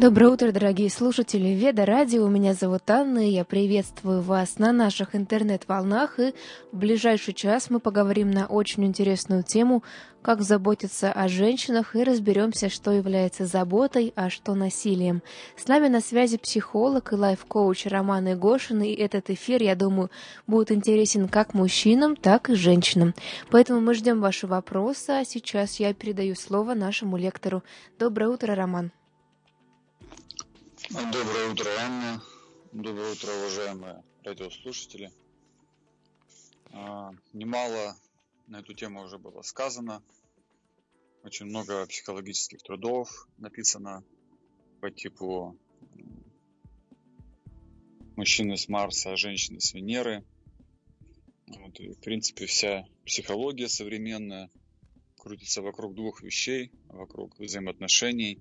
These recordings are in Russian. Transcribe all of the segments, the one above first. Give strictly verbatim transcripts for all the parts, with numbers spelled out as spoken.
Доброе утро, дорогие слушатели Веда Радио. Меня зовут Анна, и я приветствую вас на наших интернет-волнах. И в ближайший час мы поговорим на очень интересную тему, как заботиться о женщинах, и разберемся, что является заботой, а что насилием. С нами на связи психолог и лайф-коуч Роман Игошин, и этот эфир, я думаю, будет интересен как мужчинам, так и женщинам. Поэтому мы ждем ваши вопросы, а сейчас я передаю слово нашему лектору. Доброе утро, Роман. Доброе утро, Анна. Доброе утро, уважаемые радиослушатели. Немало на эту тему уже было сказано. Очень много психологических трудов написано по типу мужчины с Марса, а женщины с Венеры. Вот, и, в принципе, вся психология современная крутится вокруг двух вещей, вокруг взаимоотношений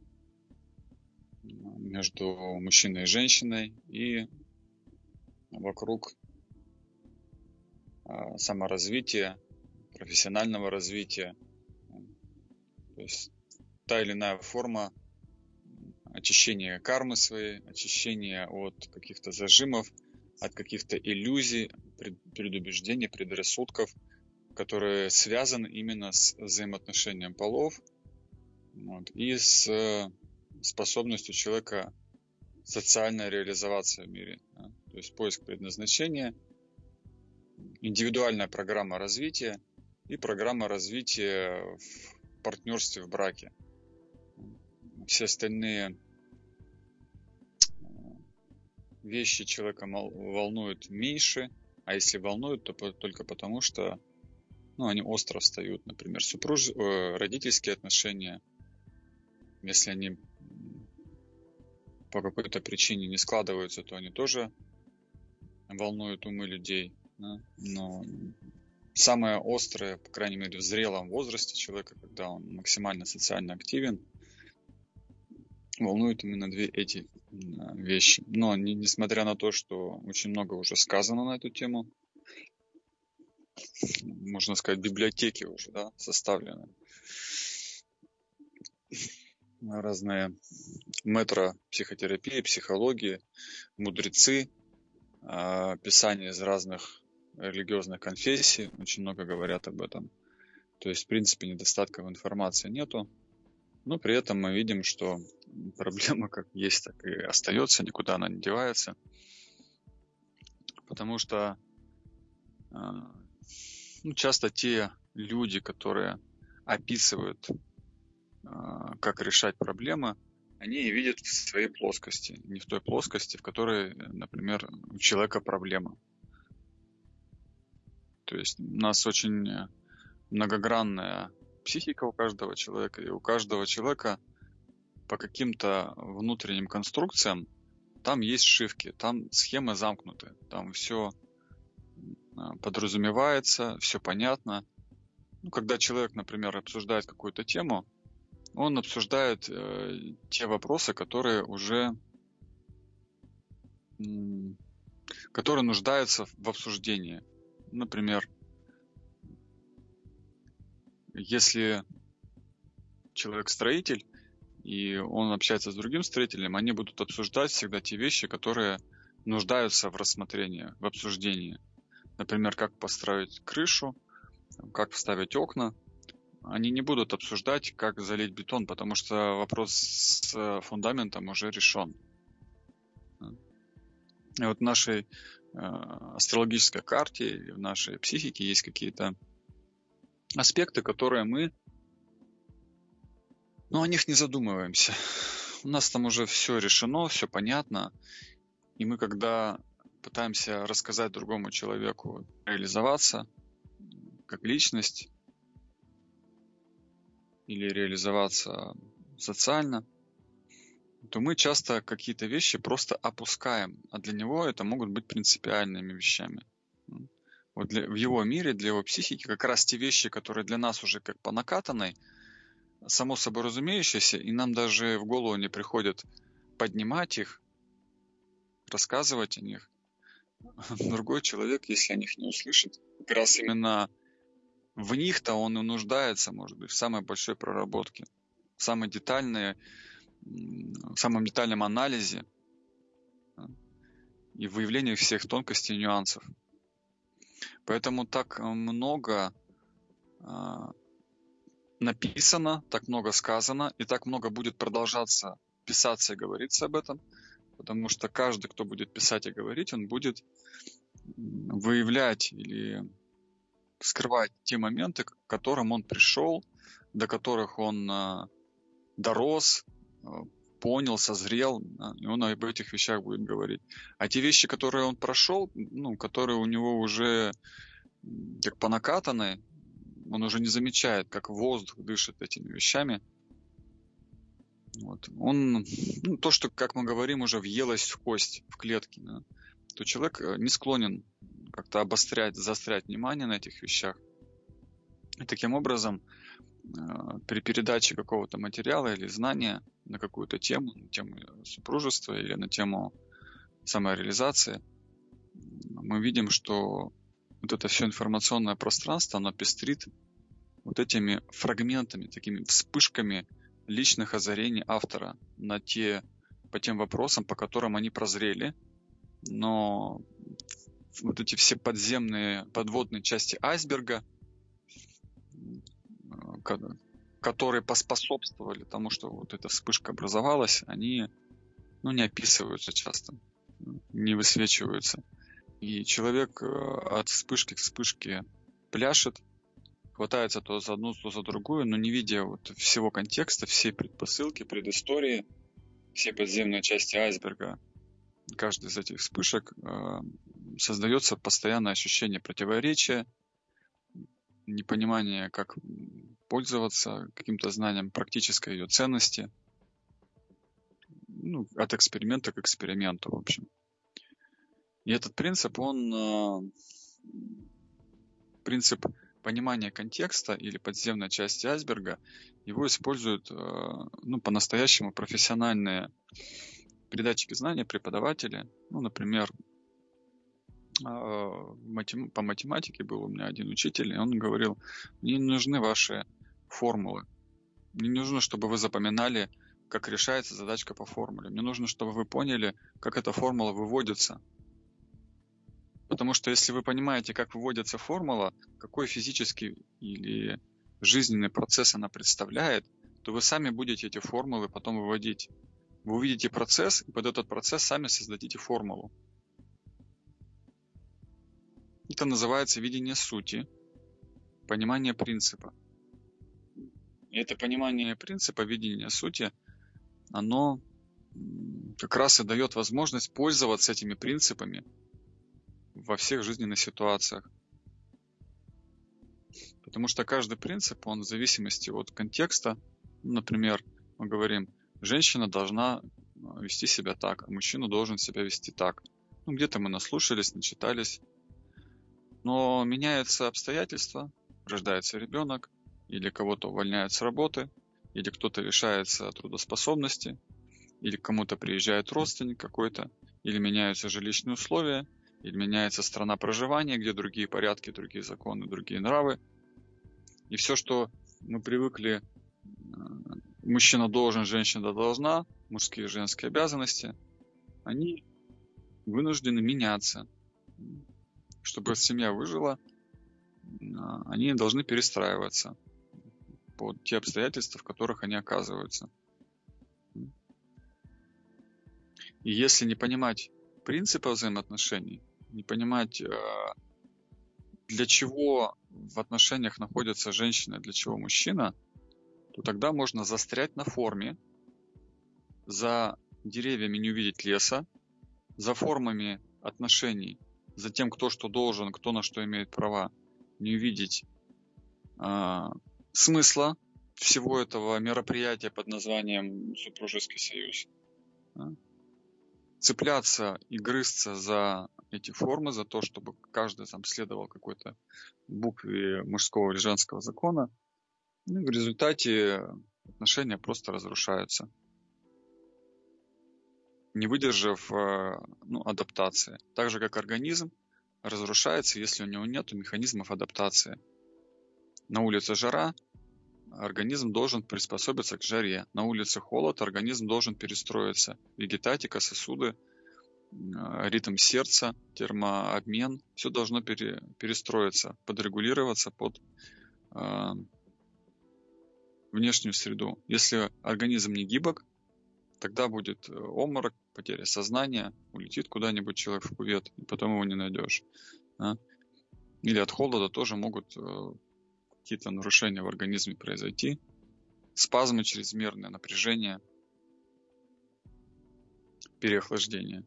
между мужчиной и женщиной и вокруг саморазвития, профессионального развития. То есть та или иная форма очищения кармы своей, очищения от каких-то зажимов, от каких-то иллюзий, предубеждений, предрассудков, которые связаны именно с взаимоотношением полов, вот, и с способностью человека социально реализоваться в мире. Да? То есть поиск предназначения, индивидуальная программа развития и программа развития в партнерстве в браке. Все остальные вещи человека волнуют меньше, а если волнуют, то только потому, что ну, они остро встают. Например, супруж... родительские отношения, если они по какой-то причине не складываются, то они тоже волнуют умы людей. Да? Но самое острое, по крайней мере, в зрелом возрасте человека, когда он максимально социально активен, волнуют именно две эти вещи. Но не, несмотря на то, что очень много уже сказано на эту тему, можно сказать, библиотеки уже да, составлены. Разные метро психотерапии, психологии, мудрецы, писания из разных религиозных конфессий очень много говорят об этом. То есть, в принципе, недостатков информации нету, но при этом мы видим, что проблема как есть, так и остается, никуда она не девается. Потому что ну, часто те люди, которые описывают, как решать проблемы, они и видят в своей плоскости, не в той плоскости, в которой, например, у человека проблема. То есть у нас очень многогранная психика у каждого человека, и у каждого человека по каким-то внутренним конструкциям там есть шивки, там схемы замкнуты, там все подразумевается, все понятно. Ну, когда человек, например, обсуждает какую-то тему, он обсуждает э, те вопросы, которые уже м, которые нуждаются в обсуждении. Например, если человек строитель, и он общается с другим строителем, они будут обсуждать всегда те вещи, которые нуждаются в рассмотрении, в обсуждении. Например, как построить крышу, как вставить окна. Они не будут обсуждать, как залить бетон, потому что вопрос с фундаментом уже решен. И вот в нашей э, астрологической карте, в нашей психике есть какие-то аспекты, которые мы, ну, о них не задумываемся. У нас там уже все решено, все понятно. И мы, когда пытаемся рассказать другому человеку реализоваться как личность или реализоваться социально, то мы часто какие-то вещи просто опускаем, а для него это могут быть принципиальными вещами. Вот для, в его мире, для его психики как раз те вещи, которые для нас уже как по накатанной, само собой разумеющиеся, и нам даже в голову не приходит поднимать их, рассказывать о них. Другой человек, если о них не услышит, как раз именно в них-то он и нуждается, может быть, в самой большой проработке, в самой детальной в самом детальном анализе и выявлении всех тонкостей и нюансов. Поэтому так много написано, так много сказано, и так много будет продолжаться писаться и говориться об этом, потому что каждый, кто будет писать и говорить, он будет выявлять или скрывать те моменты, к которым он пришел, до которых он дорос, понял, созрел, и он об этих вещах будет говорить. А те вещи, которые он прошел, ну, которые у него уже как по накатанной, он уже не замечает, как воздух дышит этими вещами. Вот. Он, ну, то, что, как мы говорим, уже въелось в кость, в клетки, да, то человек не склонен как-то обострять, заострять внимание на этих вещах. И таким образом, при передаче какого-то материала или знания на какую-то тему, на тему супружества или на тему самореализации, мы видим, что вот это все информационное пространство, оно пестрит вот этими фрагментами, такими вспышками личных озарений автора на те, по тем вопросам, по которым они прозрели. Но вот эти все подземные, подводные части айсберга, которые поспособствовали тому, что вот эта вспышка образовалась, они, ну, не описываются часто, не высвечиваются. И человек от вспышки к вспышке пляшет, хватается то за одну, то за другую, но не видя вот всего контекста, всей предпосылки, предыстории, все подземные части айсберга, каждый из этих вспышек, э, создается постоянное ощущение противоречия, непонимание, как пользоваться каким-то знанием практической ее ценности, ну, от эксперимента к эксперименту, в общем. И этот принцип, он принцип понимания контекста или подземной части айсберга, его используют, ну, по-настоящему профессиональные передатчики знаний, преподаватели. Ну, например, по математике был у меня один учитель, и он говорил: мне не нужны ваши формулы. Мне не нужно, чтобы вы запоминали, как решается задачка по формуле. Мне нужно, чтобы вы поняли, как эта формула выводится. Потому что если вы понимаете, как выводится формула, какой физический или жизненный процесс она представляет, то вы сами будете эти формулы потом выводить. Вы увидите процесс, и под этот процесс сами создадите формулу. Это называется видение сути, понимание принципа. И это понимание принципа, видение сути, оно как раз и дает возможность пользоваться этими принципами во всех жизненных ситуациях. Потому что каждый принцип, он в зависимости от контекста, например, мы говорим, женщина должна вести себя так, а мужчина должен себя вести так. Ну, где-то мы наслушались, начитались. Но меняются обстоятельства, рождается ребенок, или кого-то увольняют с работы, или кто-то лишается трудоспособности, или к кому-то приезжает родственник какой-то, или меняются жилищные условия, или меняется страна проживания, где другие порядки, другие законы, другие нравы. И все, что мы привыкли, мужчина должен, женщина должна, мужские и женские обязанности, они вынуждены меняться. Чтобы семья выжила, они должны перестраиваться под те обстоятельства, в которых они оказываются. И если не понимать принципа взаимоотношений, не понимать, для чего в отношениях находится женщина, для чего мужчина, то тогда можно застрять на форме, за деревьями не увидеть леса, за формами отношений, за тем, кто что должен, кто на что имеет права, не увидеть э, смысла всего этого мероприятия под названием супружеский союз. Да? Цепляться и грызться за эти формы, за то, чтобы каждый там следовал какой-то букве мужского или женского закона. Ну, и в результате отношения просто разрушаются, не выдержав ну, адаптации. Так же, как организм разрушается, если у него нет механизмов адаптации. На улице жара, организм должен приспособиться к жаре. На улице холод, организм должен перестроиться. Вегетатика, сосуды, ритм сердца, термообмен, все должно пере, перестроиться, подрегулироваться под э, внешнюю среду. Если организм не гибок, тогда будет обморок, потеря сознания, улетит куда-нибудь человек в кювет, и потом его не найдешь. Да? Или от холода тоже могут э, какие-то нарушения в организме произойти, спазмы чрезмерное, напряжение, переохлаждение.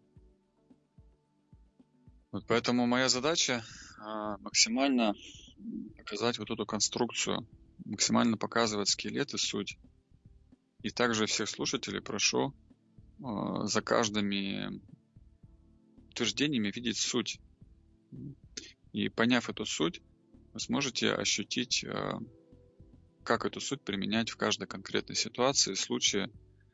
Вот поэтому моя задача э, максимально показать вот эту конструкцию, максимально показывать скелет и суть. И также всех слушателей прошу э, за каждыми утверждениями видеть суть. И поняв эту суть, вы сможете ощутить, э, как эту суть применять в каждой конкретной ситуации, случае,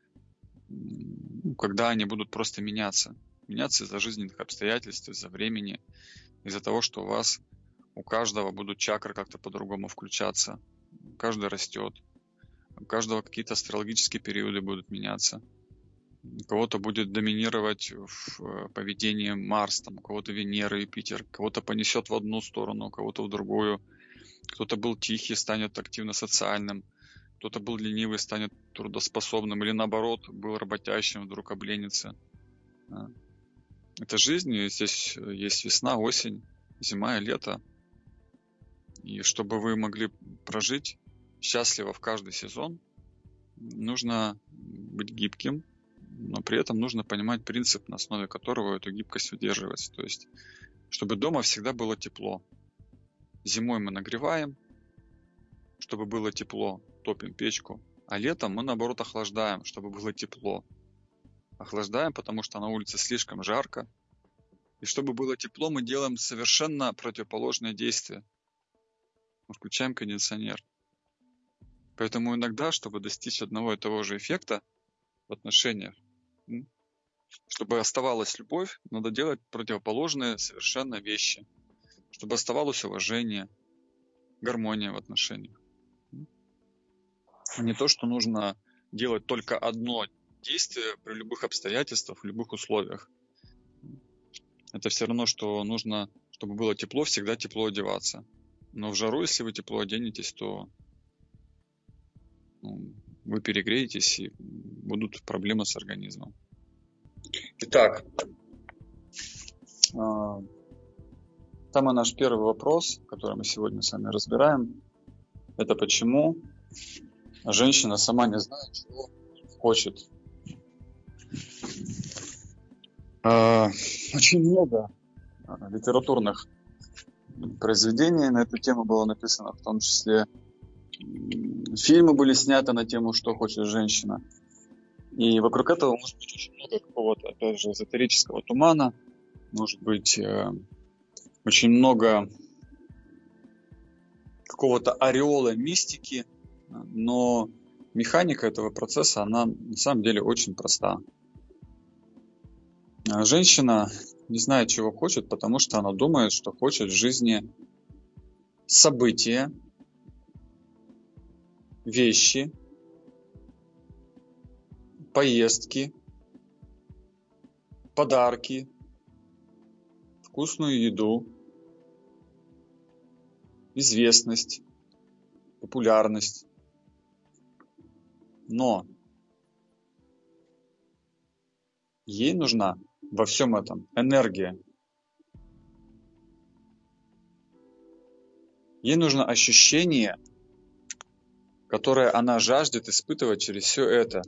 когда они будут просто меняться. Меняться из-за жизненных обстоятельств, из-за времени, из-за того, что у вас, у каждого будут чакры как-то по-другому включаться. Каждый растет. У каждого какие-то астрологические периоды будут меняться. У кого-то будет доминировать в поведении Марс, там, у кого-то Венера, Юпитер, кого-то понесет в одну сторону, у кого-то в другую. Кто-то был тихий, станет активно социальным. Кто-то был ленивый, станет трудоспособным. Или наоборот, был работящим, вдруг обленится. Это жизнь, и здесь есть весна, осень, зима и лето. И чтобы вы могли прожить счастливо в каждый сезон, нужно быть гибким, но при этом нужно понимать принцип, на основе которого эту гибкость удерживается. То есть, чтобы дома всегда было тепло. Зимой мы нагреваем, чтобы было тепло, топим печку, а летом мы, наоборот, охлаждаем, чтобы было тепло. Охлаждаем, потому что на улице слишком жарко. И чтобы было тепло, мы делаем совершенно противоположные действия. Мы включаем кондиционер. Поэтому иногда, чтобы достичь одного и того же эффекта в отношениях, чтобы оставалась любовь, надо делать противоположные совершенно вещи. Чтобы оставалось уважение, гармония в отношениях. А не то, что нужно делать только одно действие при любых обстоятельствах, в любых условиях. Это все равно, что нужно, чтобы было тепло, всегда тепло одеваться. Но в жару, если вы тепло оденетесь, то ну, вы перегреетесь и будут проблемы с организмом. Итак, самый наш первый вопрос, который мы сегодня с вами разбираем, это почему женщина сама не знает, чего хочет. Очень много литературных произведений на эту тему было написано, в том числе фильмы были сняты на тему, что хочет женщина. И вокруг этого может быть очень много какого-то, опять же, эзотерического тумана, может быть очень много какого-то ореола мистики, но механика этого процесса, она на самом деле очень проста. Женщина не знает, чего хочет, потому что она думает, что хочет в жизни события, вещи, поездки, подарки, вкусную еду, известность, популярность. Но ей нужна во всем этом энергия. Ей нужно ощущение, которое она жаждет испытывать через все это.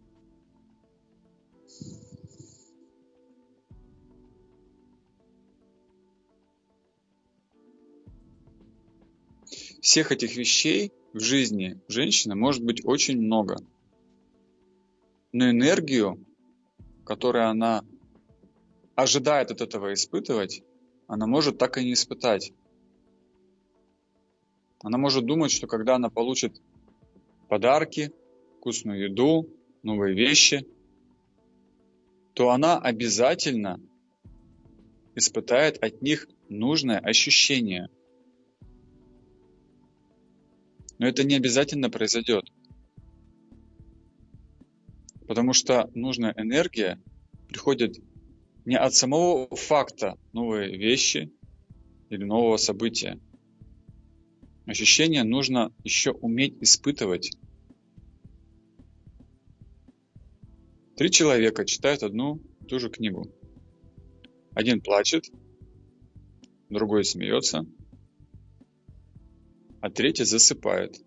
Всех этих вещей в жизни женщины может быть очень много. Но энергию, которую она ожидает от этого испытывать, она может так и не испытать. Она может думать, что когда она получит подарки, вкусную еду, новые вещи, то она обязательно испытает от них нужное ощущение. Но это не обязательно произойдет. Потому что нужная энергия приходит не от самого факта новой вещи или нового события. Ощущение нужно еще уметь испытывать. Три человека читают одну и ту же книгу. Один плачет, другой смеется, а третий засыпает.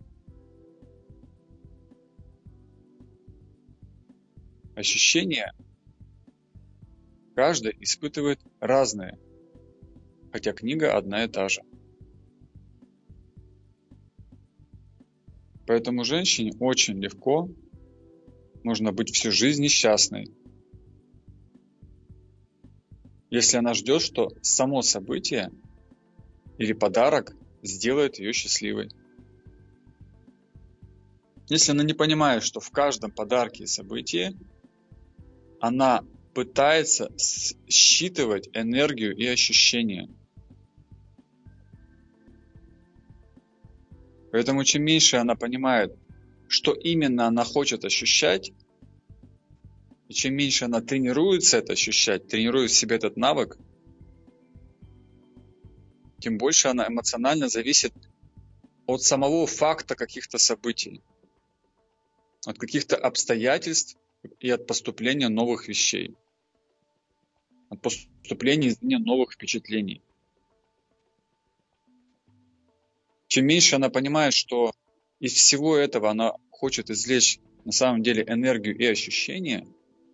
Ощущения каждый испытывает разные, хотя книга одна и та же. Поэтому женщине очень легко можно быть всю жизнь несчастной, если она ждет, что само событие или подарок сделает ее счастливой. Если она не понимает, что в каждом подарке и событии она пытается считывать энергию и ощущения. Поэтому чем меньше она понимает, что именно она хочет ощущать, и чем меньше она тренируется это ощущать, тренирует в себе этот навык, тем больше она эмоционально зависит от самого факта каких-то событий, от каких-то обстоятельств и от поступления новых вещей, от поступления извне новых впечатлений. Чем меньше она понимает, что из всего этого она хочет извлечь на самом деле энергию и ощущения,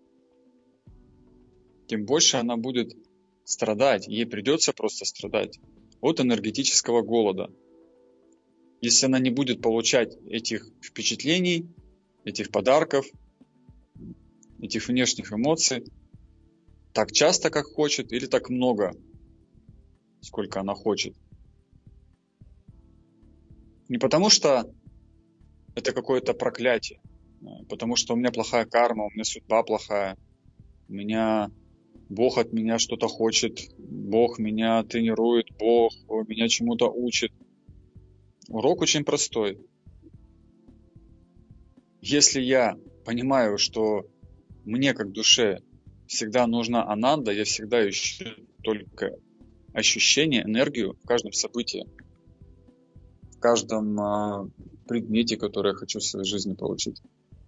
тем больше она будет страдать, ей придется просто страдать от энергетического голода. Если она не будет получать этих впечатлений, этих подарков, этих внешних эмоций так часто, как хочет, или так много, сколько она хочет. Не потому что это какое-то проклятие, потому что у меня плохая карма, у меня судьба плохая, у меня Бог от меня что-то хочет, Бог меня тренирует, Бог меня чему-то учит. Урок очень простой. Если я понимаю, что мне как душе всегда нужна ананда, я всегда ищу только ощущение, энергию в каждом событии, в каждом а, предмете, который я хочу в своей жизни получить.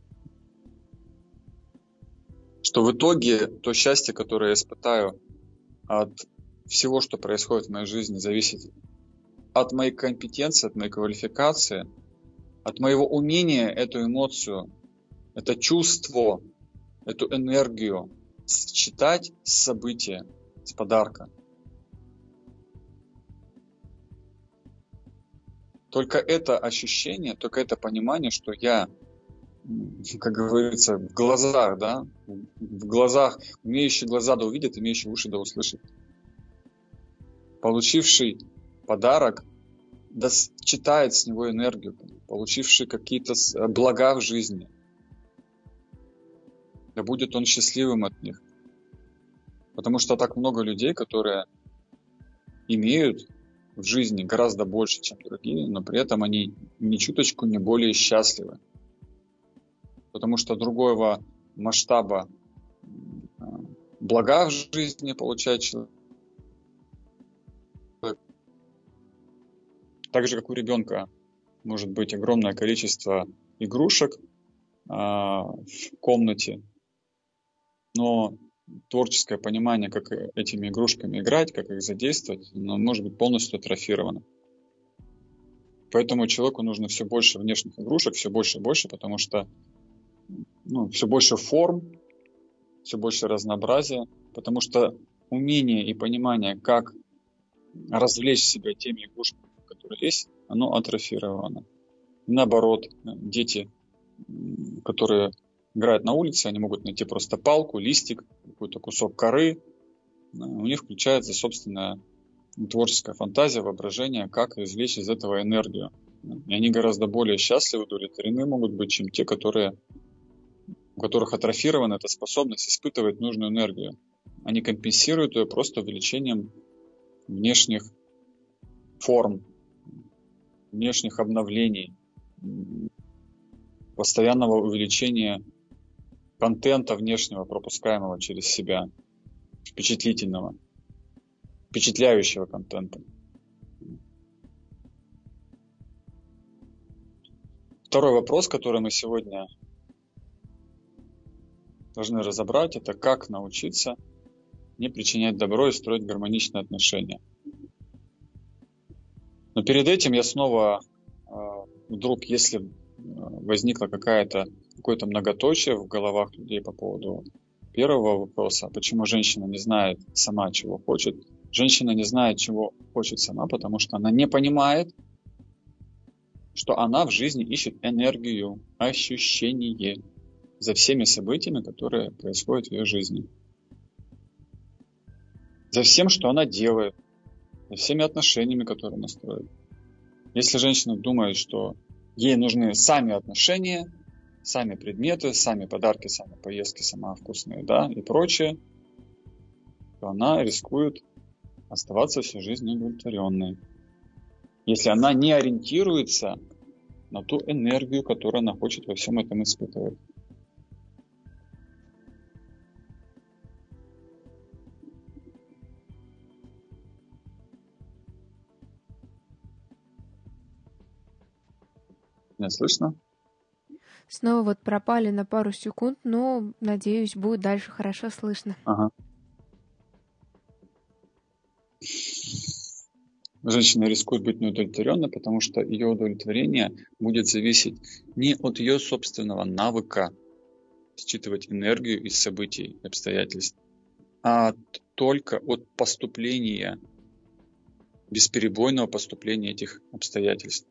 Что в итоге то счастье, которое я испытаю от всего, что происходит в моей жизни, зависит от моей компетенции, от моей квалификации, от моего умения эту эмоцию, это чувство, эту энергию считать с события, с подарка. Только это ощущение, только это понимание, что я, как говорится, в глазах, да, в глазах, умеющие глаза да увидят, имеющие уши да услышат. Получивший подарок да читает с него энергию, получивший какие-то блага в жизни. Да будет он счастливым от них. Потому что так много людей, которые имеют в жизни гораздо больше, чем другие, но при этом они ни чуточку не более счастливы. Потому что другого масштаба блага в жизни получает человек. Так же, как у ребенка может быть огромное количество игрушек а, в комнате, но творческое понимание, как этими игрушками играть, как их задействовать, оно может быть полностью атрофировано. Поэтому человеку нужно все больше внешних игрушек, все больше и больше, потому что ну, все больше форм, все больше разнообразия, потому что умение и понимание, как развлечь себя теми игрушками, которые есть, оно атрофировано. И наоборот, дети, которые играют на улице, они могут найти просто палку, листик, какой-то кусок коры. У них включается собственная творческая фантазия, воображение, как извлечь из этого энергию. И они гораздо более счастливы, удовлетворены могут быть, чем те, которые, у которых атрофирована эта способность испытывать нужную энергию. Они компенсируют ее просто увеличением внешних форм, внешних обновлений, постоянного увеличения контента внешнего, пропускаемого через себя, впечатлительного, впечатляющего контента. Второй вопрос, который мы сегодня должны разобрать, это как научиться не причинять добро и строить гармоничные отношения. Но перед этим я снова, вдруг, если возникло какая-то, какое-то многоточие в головах людей по поводу первого вопроса, почему женщина не знает сама, чего хочет. Женщина не знает, чего хочет сама, потому что она не понимает, что она в жизни ищет энергию, ощущение за всеми событиями, которые происходят в ее жизни. За всем, что она делает, за всеми отношениями, которые она строит. Если женщина думает, что ей нужны сами отношения, сами предметы, сами подарки, сами поездки, сама вкусная еда и прочее, то она рискует оставаться всю жизнь неудовлетворенной. Если она не ориентируется на ту энергию, которую она хочет во всем этом испытывать. Меня слышно? Снова вот пропали на пару секунд, но, надеюсь, будет дальше хорошо слышно. Ага. Женщина рискует быть неудовлетворенной, потому что ее удовлетворение будет зависеть не от ее собственного навыка считывать энергию из событий и обстоятельств, а только от поступления, бесперебойного поступления этих обстоятельств.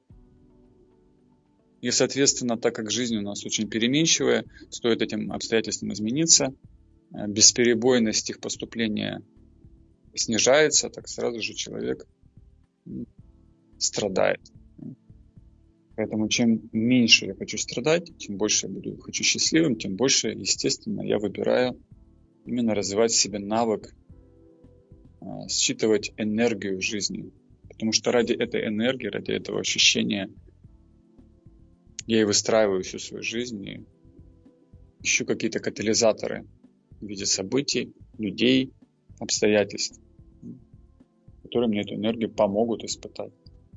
И, соответственно, так как жизнь у нас очень переменчивая, стоит этим обстоятельствам измениться, бесперебойность их поступления снижается, так сразу же человек страдает. Поэтому чем меньше я хочу страдать, чем больше я буду хочу счастливым, тем больше, естественно, я выбираю именно развивать в себе навык э, считывать энергию в жизни. Потому что ради этой энергии, ради этого ощущения я и выстраиваю всю свою жизнь, и ищу какие-то катализаторы в виде событий, людей, обстоятельств, которые мне эту энергию помогут испытать.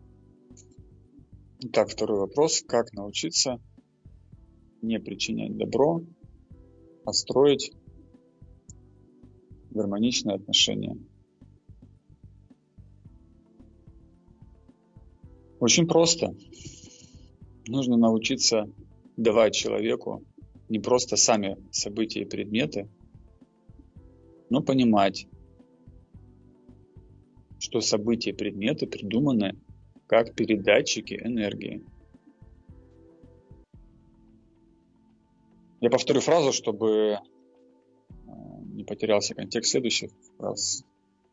Итак, второй вопрос. Как научиться не причинять добро, а строить гармоничные отношения? Очень просто. Нужно научиться давать человеку не просто сами события и предметы, но понимать, что события и предметы придуманы как передатчики энергии. Я повторю фразу, чтобы не потерялся контекст следующих фраз.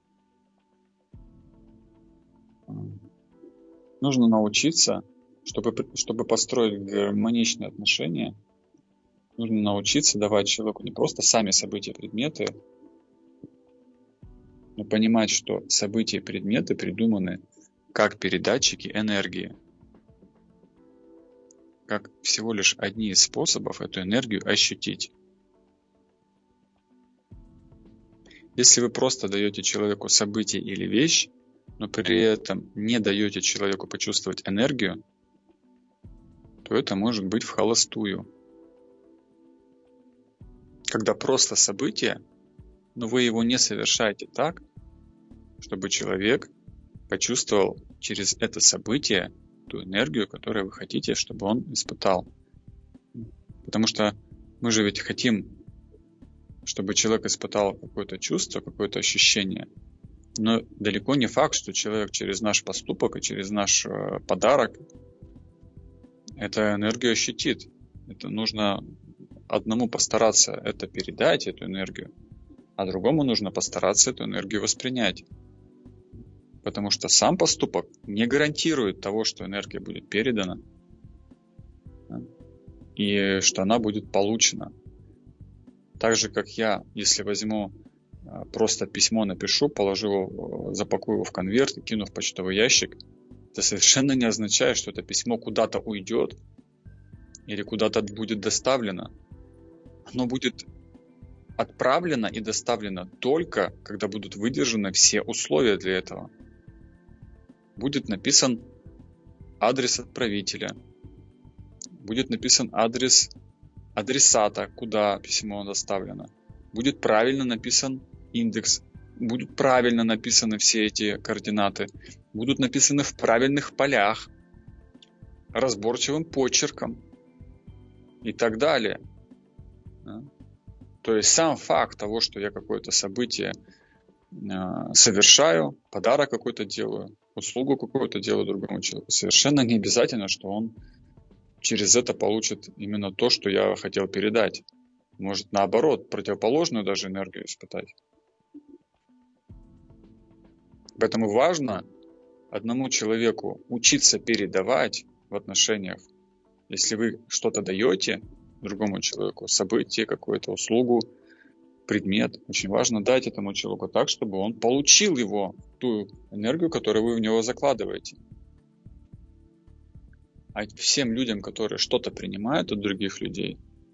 Нужно научиться, чтобы, чтобы построить гармоничные отношения, нужно научиться давать человеку не просто сами события и предметы, но понимать, что события и предметы придуманы как передатчики энергии, как всего лишь одни из способов эту энергию ощутить. Если вы просто даете человеку событие или вещь, но при этом не даете человеку почувствовать энергию, то это может быть вхолостую. Когда просто событие, но вы его не совершаете так, чтобы человек почувствовал через это событие ту энергию, которую вы хотите, чтобы он испытал. Потому что мы же ведь хотим, чтобы человек испытал какое-то чувство, какое-то ощущение. Но далеко не факт, что человек через наш поступок и через наш подарок эту энергию ощутит. Это нужно одному постараться это передать, эту энергию, а другому нужно постараться эту энергию воспринять. Потому что сам поступок не гарантирует того, что энергия будет передана и что она будет получена. Так же, как я, если возьму просто письмо, напишу, положу его, запакую его в конверт и кину в почтовый ящик, Это совершенно не означает, что это письмо куда-то уйдет или куда-то будет доставлено. Оно будет отправлено и доставлено только, когда будут выдержаны все условия для этого. Будет написан адрес отправителя, будет написан адрес адресата, куда письмо доставлено, будет правильно написан индекс, будут правильно написаны все эти координаты, будут написаны в правильных полях, разборчивым почерком и так далее. То есть сам факт того, что я какое-то событие э, совершаю, подарок какой-то делаю, услугу какую-то делаю другому человеку, совершенно не обязательно, что он через это получит именно то, что я хотел передать. Может, наоборот, противоположную даже энергию испытать. Поэтому важно одному человеку учиться передавать в отношениях. Если вы что-то даете другому человеку, событие, какую-то услугу, предмет, очень важно дать этому человеку так, чтобы он получил его, ту энергию, которую вы в него закладываете. А всем людям, которые что-то принимают от других людей,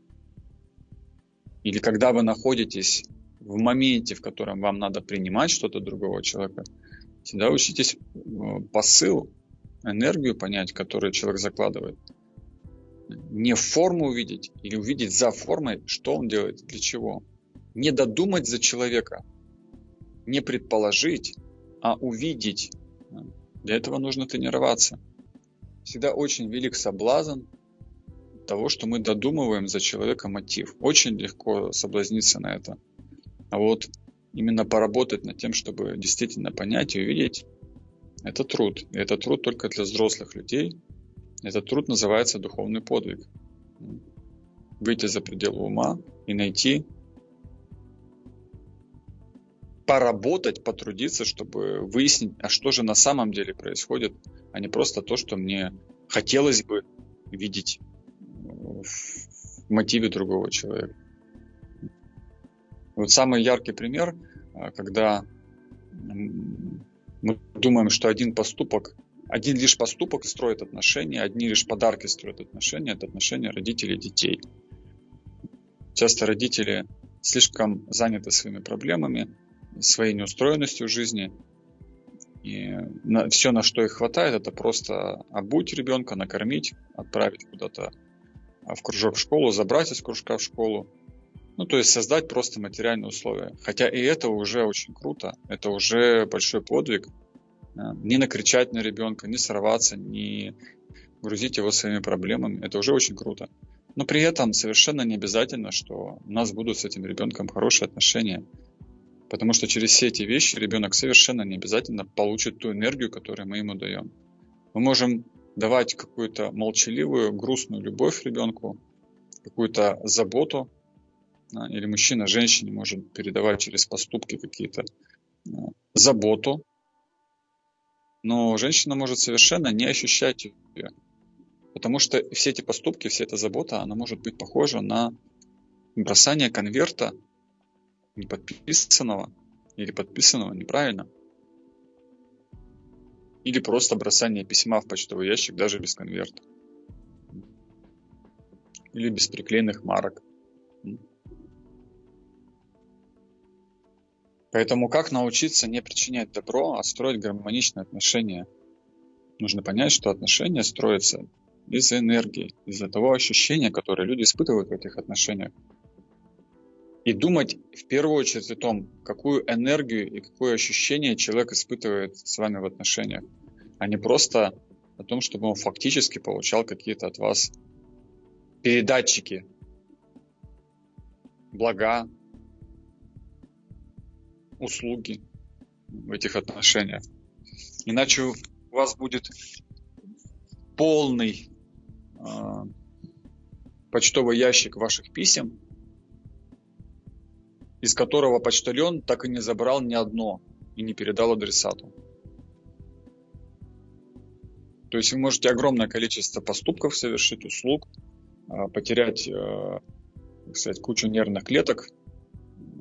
или когда вы находитесь в моменте, в котором вам надо принимать что-то от другого человека, всегда учитесь посыл, энергию понять, которую человек закладывает. Не форму увидеть или увидеть за формой, что он делает, для чего. Не додумать за человека, не предположить, а увидеть. Для этого нужно тренироваться. Всегда очень велик соблазн того, что мы додумываем за человека мотив. Очень легко соблазниться на это. А вот именно поработать над тем, чтобы действительно понять и увидеть, это труд. И это труд только для взрослых людей. Этот труд называется духовный подвиг. Выйти за пределы ума и найти, поработать, потрудиться, чтобы выяснить, а что же на самом деле происходит, а не просто то, что мне хотелось бы видеть в мотиве другого человека. Вот самый яркий пример, когда мы думаем, что один поступок, один лишь поступок строит отношения, одни лишь подарки строят отношения, это отношения родителей и детей. Часто родители слишком заняты своими проблемами, своей неустроенностью в жизни, и на, все, на что их хватает, это просто обуть ребенка, накормить, отправить куда-то в кружок в школу, забрать из кружка в школу. Ну, то есть создать просто материальные условия. Хотя и это уже очень круто, это уже большой подвиг. Не накричать на ребенка, не сорваться, не грузить его своими проблемами. Это уже очень круто. Но при этом совершенно не обязательно, что у нас будут с этим ребенком хорошие отношения. Потому что через все эти вещи ребенок совершенно не обязательно получит ту энергию, которую мы ему даем. Мы можем давать какую-то молчаливую, грустную любовь ребенку, какую-то заботу. Или мужчина женщине может передавать через поступки какие-то заботу. Но женщина может совершенно не ощущать ее. Потому что все эти поступки, вся эта забота, она может быть похожа на бросание конверта не подписанного или подписанного неправильно. Или просто бросание письма в почтовый ящик даже без конверта. Или без приклеенных марок. Поэтому как научиться не причинять добро, а строить гармоничные отношения? Нужно понять, что отношения строятся из-за энергии, из-за того ощущения, которое люди испытывают в этих отношениях. И думать в первую очередь о том, какую энергию и какое ощущение человек испытывает с вами в отношениях, а не просто о том, чтобы он фактически получал какие-то от вас передатчики, блага, услуги в этих отношениях. Иначе у вас будет полный э, почтовый ящик ваших писем, из которого почтальон так и не забрал ни одно и не передал адресату. То есть вы можете огромное количество поступков совершить, услуг, э, потерять, э, так сказать, кучу нервных клеток,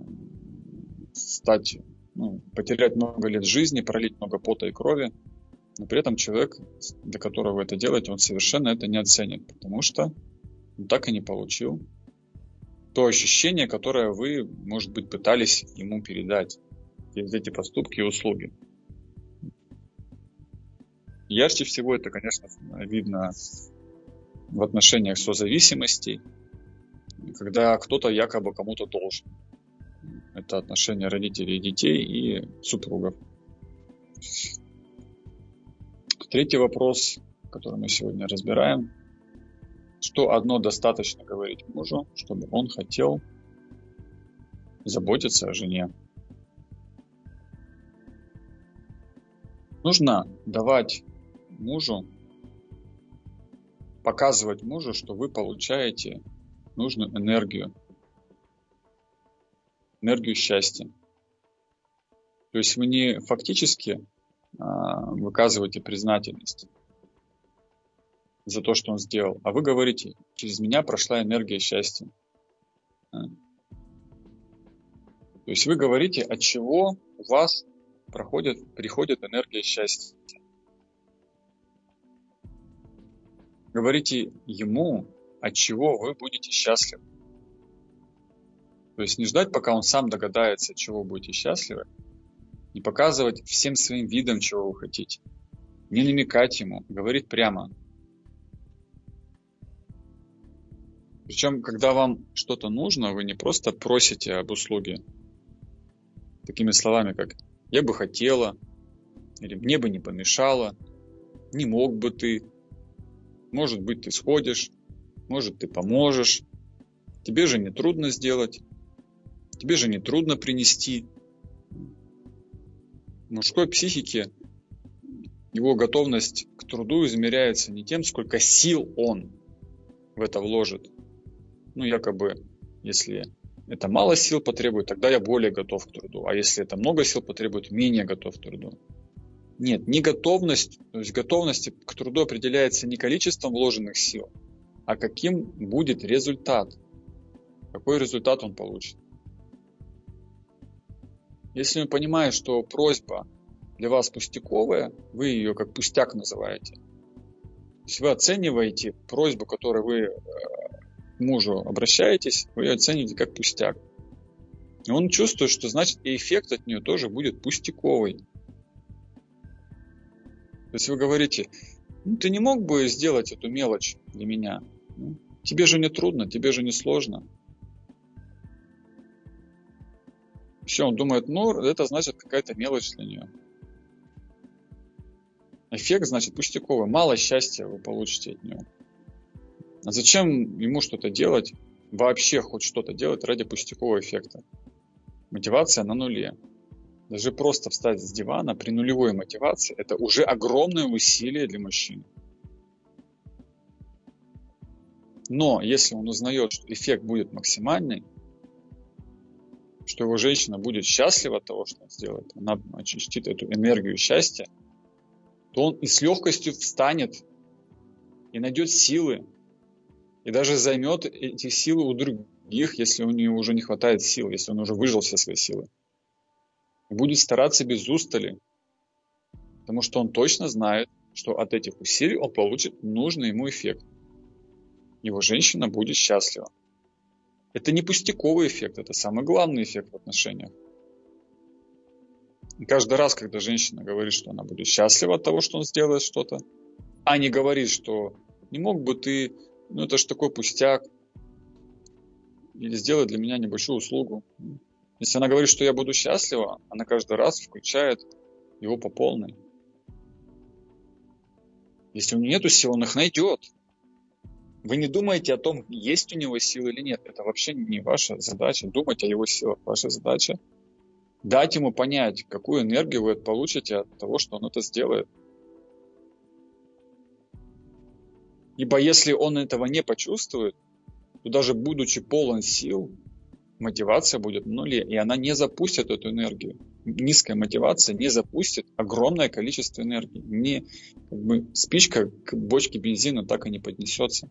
стать, ну, потерять много лет жизни, пролить много пота и крови, Но при этом человек, для которого вы это делаете, он совершенно это не оценит, потому что он так и не получил то ощущение, которое вы, может быть, пытались ему передать через эти поступки и услуги. Ярче всего это, конечно, видно в отношениях созависимостей, когда кто-то якобы кому-то должен. Это отношения родителей и детей и супругов. Третий вопрос, который мы сегодня разбираем. Что одно достаточно говорить мужу, чтобы он хотел заботиться о жене? Нужно давать мужу, показывать мужу, что вы получаете нужную энергию, энергию счастья. То есть вы не фактически а, выказываете признательность за то, что он сделал, а вы говорите: через меня прошла энергия счастья. То есть вы говорите, от чего у вас проходит, приходит энергия счастья. Говорите ему, от чего вы будете счастливы. То есть не ждать, пока он сам догадается, от чего будете счастливы, не показывать всем своим видом, чего вы хотите. Не намекать ему, говорить прямо. Причем, когда вам что-то нужно, вы не просто просите об услуге такими словами, как «я бы хотела», или «мне бы не помешало», «не мог бы ты», «может быть, ты сходишь», «может, ты поможешь», «тебе же не трудно сделать», «тебе же не трудно принести». В мужской психике его готовность к труду измеряется не тем, сколько сил он в это вложит. Ну, якобы, если это мало сил потребует, тогда я более готов к труду. А если это много сил потребует, менее готов к труду. Нет, не готовность, то есть готовность к труду определяется не количеством вложенных сил, а каким будет результат. Какой результат он получит. Если он понимает, что просьба для вас пустяковая, вы ее как пустяк называете. То есть вы оцениваете просьбу, которую вы к мужу обращаетесь, вы ее оцениваете как пустяк. И он чувствует, что значит и эффект от нее тоже будет пустяковый. То есть вы говорите: ну, ты не мог бы сделать эту мелочь для меня? Ну, тебе же не трудно, тебе же не сложно. Все, он думает, ну, это значит какая-то мелочь для нее. Эффект значит пустяковый, мало счастья вы получите от него. А зачем ему что-то делать, вообще хоть что-то делать ради пустякового эффекта? Мотивация на нуле. Даже просто встать с дивана при нулевой мотивации – это уже огромное усилие для мужчины. Но если он узнает, что эффект будет максимальный, что его женщина будет счастлива от того, что он сделает, она ощутит эту энергию счастья, то он и с легкостью встанет и найдет силы, и даже займет эти силы у других, если у него уже не хватает сил, если он уже выжил все свои силы. И будет стараться без устали, потому что он точно знает, что от этих усилий он получит нужный ему эффект. Его женщина будет счастлива. Это не пустяковый эффект, это самый главный эффект в отношениях. И каждый раз, когда женщина говорит, что она будет счастлива от того, что он сделает что-то, а не говорит, что не мог бы ты, ну это ж такой пустяк, или сделай для меня небольшую услугу. Если она говорит, что я буду счастлива, она каждый раз включает его по полной. Если у нее нету сил, он их найдет. Вы не думаете о том, есть у него силы или нет. Это вообще не ваша задача думать о его силах. Ваша задача дать ему понять, какую энергию вы получите от того, что он это сделает. Ибо если он этого не почувствует, то даже будучи полон сил, мотивация будет в нуле, и она не запустит эту энергию. Низкая мотивация не запустит огромное количество энергии. Не, как бы, спичка к бочке бензина так и не поднесется.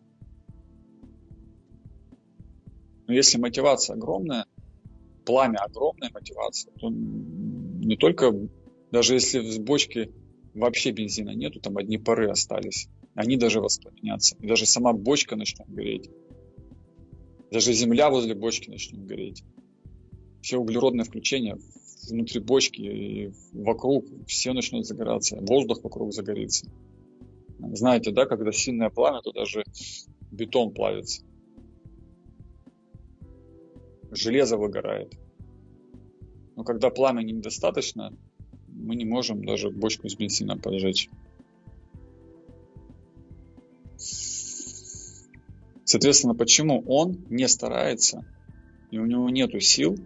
Но если мотивация огромная, пламя огромная мотивация, то не только, даже если с бочки вообще бензина нету, там одни пары остались. Они даже воспламенятся. И даже сама бочка начнет гореть. Даже земля возле бочки начнет гореть. Все углеродное включение внутри бочки и вокруг, все начнут загораться. Воздух вокруг загорится. Знаете, да, когда сильное пламя, то даже бетон плавится. Железо выгорает. Но когда пламени недостаточно, мы не можем даже бочку с бензином поджечь. Соответственно, почему он не старается, и у него нету сил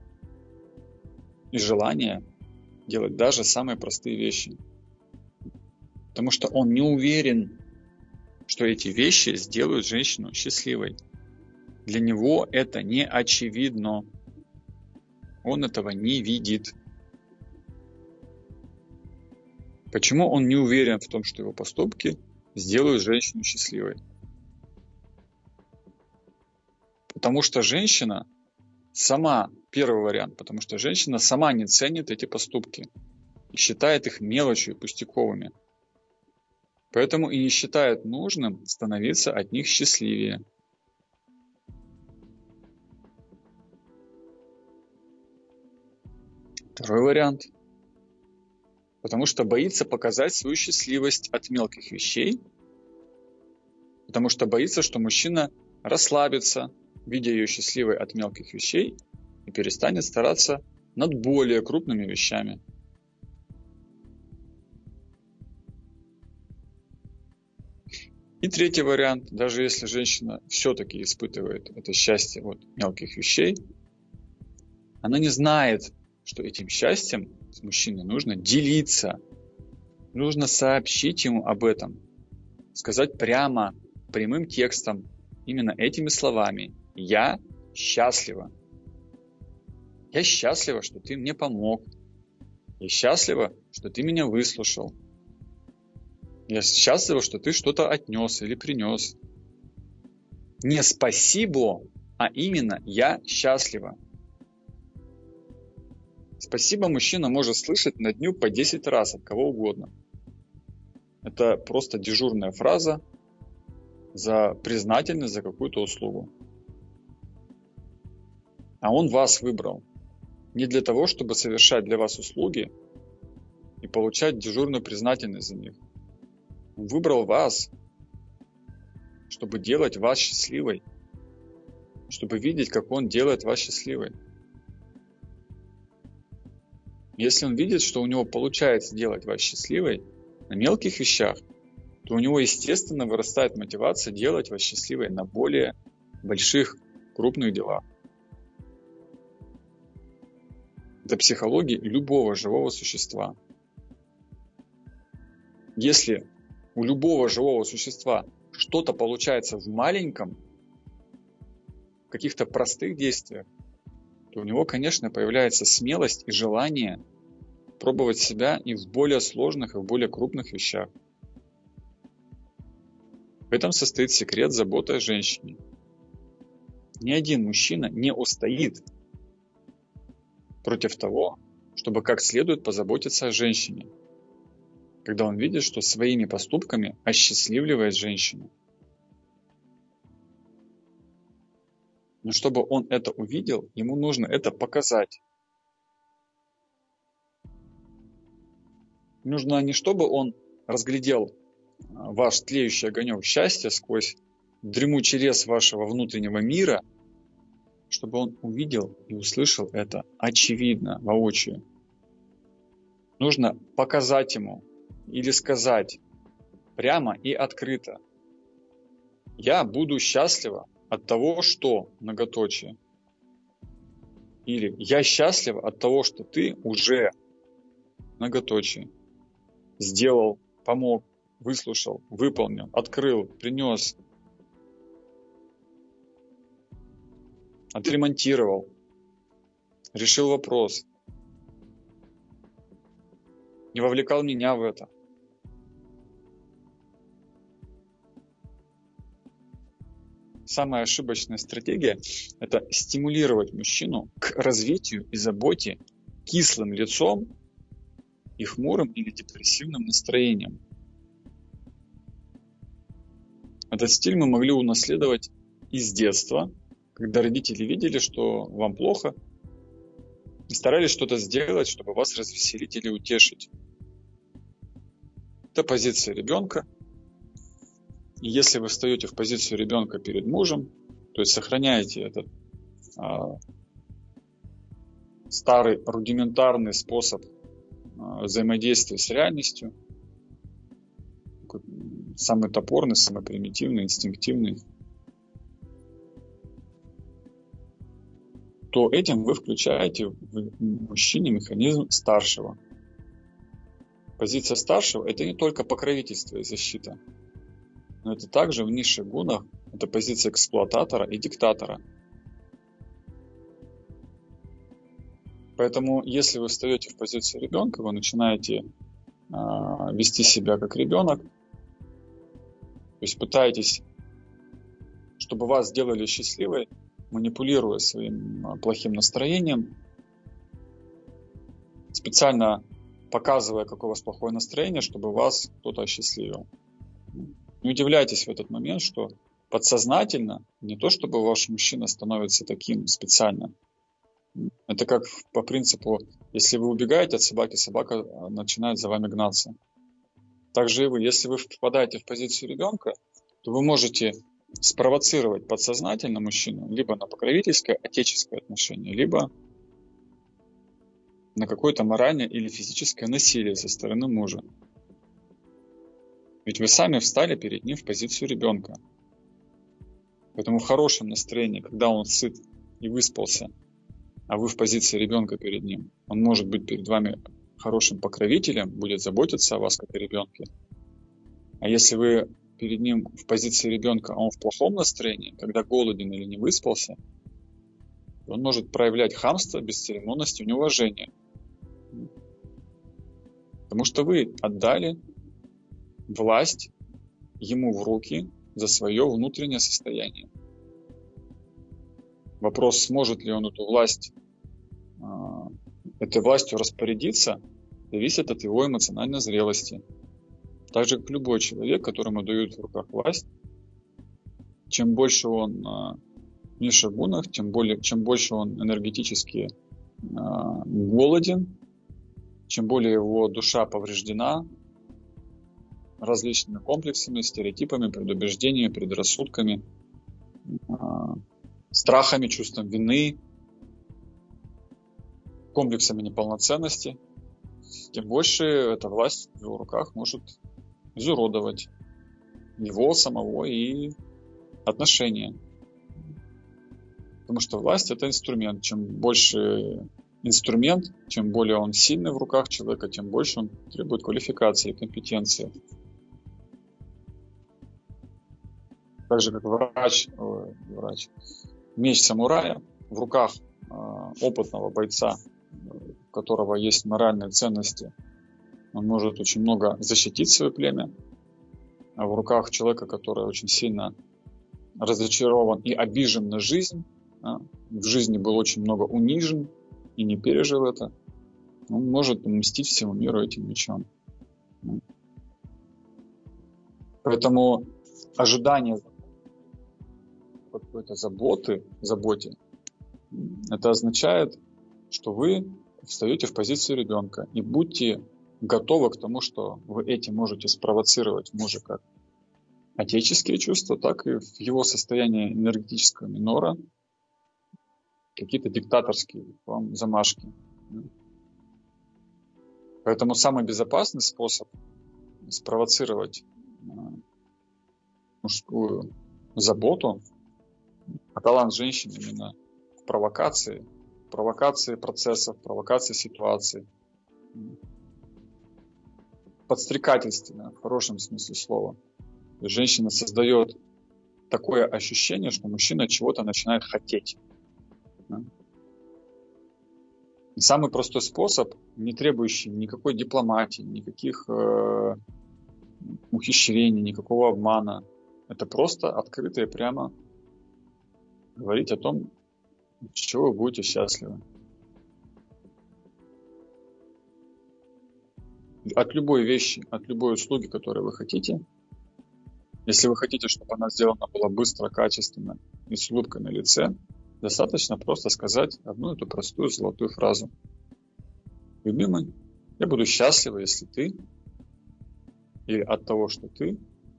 и желания делать даже самые простые вещи? Потому что он не уверен, что эти вещи сделают женщину счастливой. Для него это не очевидно. Он этого не видит. Почему он не уверен в том, что его поступки сделают женщину счастливой? Потому что женщина сама, первый вариант, потому что женщина сама не ценит эти поступки и считает их мелочью, пустяковыми. Поэтому и не считает нужным становиться от них счастливее. Второй вариант. Потому что боится показать свою счастливость от мелких вещей, потому что боится, что мужчина расслабится, видя ее счастливой от мелких вещей, и перестанет стараться над более крупными вещами. И третий вариант, даже если женщина все-таки испытывает это счастье от мелких вещей, она не знает, что этим счастьем с мужчиной нужно делиться, нужно сообщить ему об этом, сказать прямо, прямым текстом, именно этими словами: «Я счастлива. Я счастлива, что ты мне помог. Я счастлива, что ты меня выслушал. Я счастлива, что ты что-то отнес или принес». Не спасибо, а именно «я счастлива». Спасибо мужчина может слышать на дню по десять раз от кого угодно. Это просто дежурная фраза за признательность за какую-то услугу. А он вас выбрал не для того, чтобы совершать для вас услуги и получать дежурную признательность за них. Он выбрал вас, чтобы делать вас счастливой, чтобы видеть, как он делает вас счастливой. Если он видит, что у него получается делать вас счастливой на мелких вещах, то у него, естественно, вырастает мотивация делать вас счастливой на более больших, крупных делах. Это психология любого живого существа. Если у любого живого существа что-то получается в маленьком, в каких-то простых действиях, то у него, конечно, появляется смелость и желание пробовать себя и в более сложных, и в более крупных вещах. В этом состоит секрет заботы о женщине. Ни один мужчина не устоит против того, чтобы как следует позаботиться о женщине, когда он видит, что своими поступками осчастливливает женщину. Но чтобы он это увидел, ему нужно это показать. Нужно не чтобы он разглядел ваш тлеющий огонек счастья сквозь дремучий лес вашего внутреннего мира, чтобы он увидел и услышал это очевидно, воочию. Нужно показать ему или сказать прямо и открыто: «Я буду счастлива от того, что многоточие». Или «Я счастлива от того, что ты уже многоточие сделал, помог, выслушал, выполнил, открыл, принес, отремонтировал, решил вопрос, не вовлекал меня в это. Самая ошибочная стратегия – это стимулировать мужчину к развитию и заботе кислым лицом и хмурым или депрессивным настроением. Этот стиль мы могли унаследовать из детства, когда родители видели, что вам плохо, и старались что-то сделать, чтобы вас развеселить или утешить. Это позиция ребенка. И если вы встаете в позицию ребенка перед мужем, то есть сохраняете этот а, старый рудиментарный способ а, взаимодействия с реальностью, самый топорный, самый примитивный, инстинктивный, то этим вы включаете в мужчине механизм старшего. Позиция старшего – это не только покровительство и защита, но это также в низших гунах это позиция эксплуататора и диктатора. Поэтому, если вы встаете в позицию ребенка, вы начинаете э, вести себя как ребенок, то есть пытаетесь, чтобы вас сделали счастливой, манипулируя своим плохим настроением, специально показывая, какое у вас плохое настроение, чтобы вас кто-то осчастливил. Не удивляйтесь в этот момент, что подсознательно не то, чтобы ваш мужчина становится таким специально. Это как по принципу, если вы убегаете от собаки, собака начинает за вами гнаться. Также и вы, если вы впадаете в позицию ребенка, то вы можете спровоцировать подсознательно мужчину либо на покровительское, отеческое отношение, либо на какое-то моральное или физическое насилие со стороны мужа. Ведь вы сами встали перед ним в позицию ребенка. Поэтому в хорошем настроении, когда он сыт и выспался, а вы в позиции ребенка перед ним, он может быть перед вами хорошим покровителем, будет заботиться о вас как о ребенке. А если вы перед ним в позиции ребенка, а он в плохом настроении, когда голоден или не выспался, он может проявлять хамство, бесцеремонность и неуважение. Потому что вы отдали власть ему в руки за свое внутреннее состояние. Вопрос, сможет ли он эту власть, этой властью распорядиться, зависит от его эмоциональной зрелости. Так же, как любой человек, которому дают в руках власть, чем больше он в низших гунах, тем, более, чем больше он энергетически голоден, чем более его душа повреждена различными комплексами, стереотипами, предубеждениями, предрассудками, страхами, чувством вины, комплексами неполноценности, тем больше эта власть в его руках может изуродовать его самого и отношения. Потому что власть – это инструмент. Чем больше инструмент, чем более он сильный в руках человека, тем больше он требует квалификации и компетенции. Так же, как врач, э, врач меч самурая в руках э, опытного бойца, у которого есть моральные ценности, он может очень много защитить свое племя, а в руках человека, который очень сильно разочарован и обижен на жизнь, да, в жизни был очень много унижен и не пережил это, он может мстить всему миру этим мечом. Поэтому ожидание какой-то заботы, заботе, это означает, что вы встаете в позицию ребенка и будьте готовы к тому, что вы этим можете спровоцировать мужа как отеческие чувства, так и в его состоянии энергетического минора какие-то диктаторские вам замашки. Поэтому самый безопасный способ спровоцировать мужскую заботу, а талант женщин именно в провокации, провокации процессов, провокации ситуаций, подстрекательстве, да, в хорошем смысле слова. Женщина создает такое ощущение, что мужчина чего-то начинает хотеть. Да. И самый простой способ, не требующий никакой дипломатии, никаких э, ухищрений, никакого обмана, это просто открыто и прямо говорить о том, чего вы будете счастливы. от любой вещи, от любой услуги, которую вы хотите. Если вы хотите, чтобы она сделана была быстро, качественно и с улыбкой на лице, достаточно просто сказать одну эту простую золотую фразу. Любимый, я буду счастлива, если ты, или от того, что ты,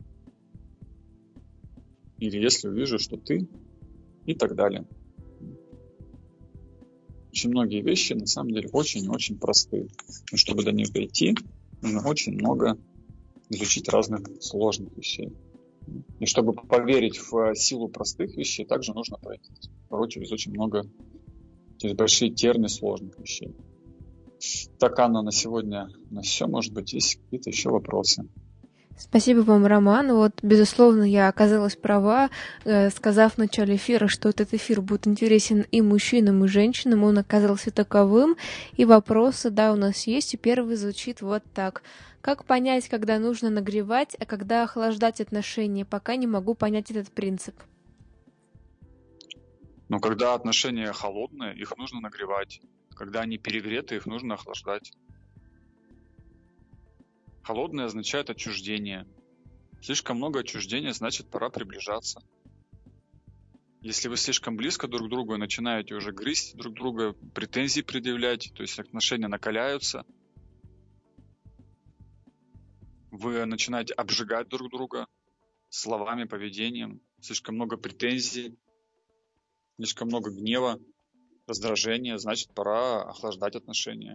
или если увижу, что ты, и так далее. Очень многие вещи, на самом деле, очень-очень простые. Но чтобы до них дойти, нужно очень много изучить разных сложных вещей. И чтобы поверить в силу простых вещей, также нужно пройти порой через очень много, через большие терны сложных вещей. Так, Анна, на сегодня на все. Может быть, есть какие-то еще вопросы? Спасибо вам, Роман. Вот, безусловно, я оказалась права, э, сказав в начале эфира, что этот эфир будет интересен и мужчинам, и женщинам. Он оказался таковым. И вопросы, да, у нас есть. И первый звучит вот так. Как понять, когда нужно нагревать, а когда охлаждать отношения? Пока не могу понять этот принцип. Но когда отношения холодные, их нужно нагревать. Когда они перегреты, их нужно охлаждать. Холодное означает отчуждение. Слишком много отчуждения, значит, пора приближаться. Если вы слишком близко друг к другу и начинаете уже грызть друг друга, претензии предъявлять, то есть отношения накаляются, вы начинаете обжигать друг друга словами, поведением, слишком много претензий, слишком много гнева, раздражения, значит, пора охлаждать отношения.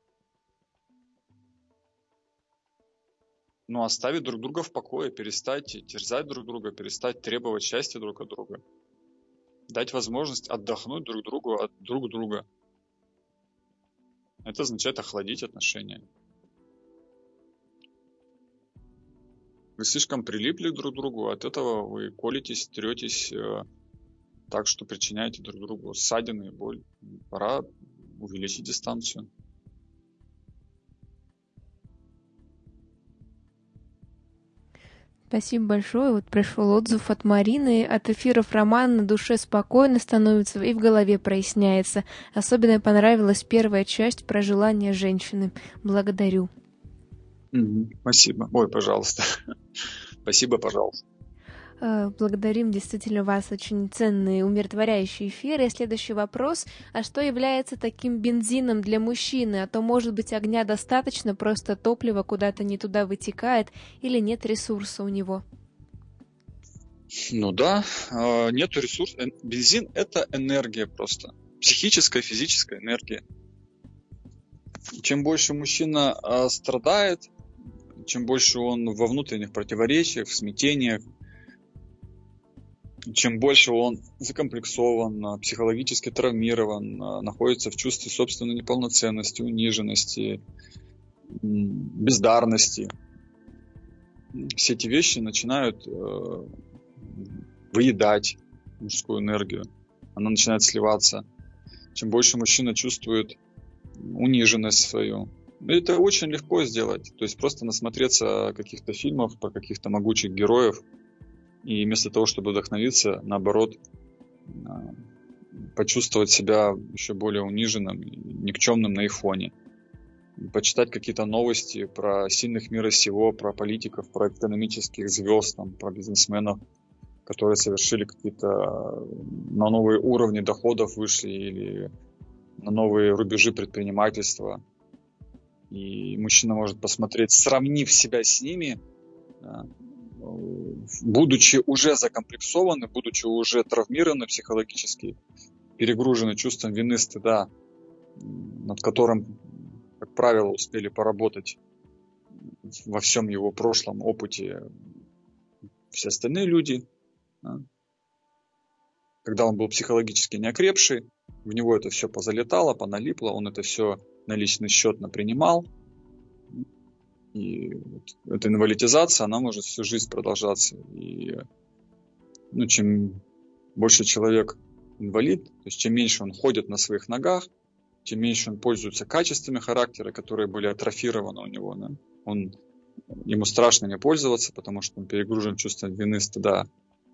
Но оставить друг друга в покое, перестать терзать друг друга, перестать требовать счастья друг от друга. Дать возможность отдохнуть друг другу от друг друга. Это означает охладить отношения. Вы слишком прилипли друг к другу, от этого вы колитесь, третесь э, так, что причиняете друг другу ссадины и боль. Пора увеличить дистанцию. Спасибо большое. Вот пришел отзыв от Марины. От эфиров Романа на душе спокойно становится и в голове проясняется. Особенно понравилась первая часть про желание женщины. Благодарю. Угу, спасибо. Ой, пожалуйста. Спасибо, пожалуйста. Благодарим действительно вас, очень ценный, умиротворяющий эфир. И следующий вопрос. А что является таким бензином для мужчины? А то, может быть, огня достаточно, просто топливо куда-то не туда вытекает или нет ресурса у него? Ну да, нету ресурса. Бензин — это энергия просто. Психическая, физическая энергия. Чем больше мужчина страдает, чем больше он во внутренних противоречиях, в смятениях, чем больше он закомплексован, психологически травмирован, находится в чувстве собственной неполноценности, униженности, бездарности, все эти вещи начинают э, выедать мужскую энергию. Она начинает сливаться. Чем больше мужчина чувствует униженность свою. Это очень легко сделать. То есть просто насмотреться каких-то фильмов про каких-то могучих героев, и вместо того, чтобы вдохновиться, наоборот, почувствовать себя еще более униженным, никчемным на их фоне. Почитать какие-то новости про сильных мира сего, про политиков, про экономических звезд, там, про бизнесменов, которые совершили какие-то на новые уровни доходов вышли или на новые рубежи предпринимательства. И мужчина может посмотреть, сравнив себя с ними, будучи уже закомплексованы, будучи уже травмированы психологически, перегружены чувством вины, стыда, над которым, как правило, успели поработать во всем его прошлом опыте все остальные люди. Когда он был психологически неокрепший, в него это все позалетало, поналипло, он это все на личный счет напринимал. И вот эта инвалидизация, она может всю жизнь продолжаться. И ну, чем больше человек инвалид, то есть чем меньше он ходит на своих ногах, чем меньше он пользуется качествами характера, которые были атрофированы у него. Да? Он, ему страшно не пользоваться, потому что он перегружен чувством вины, стыда,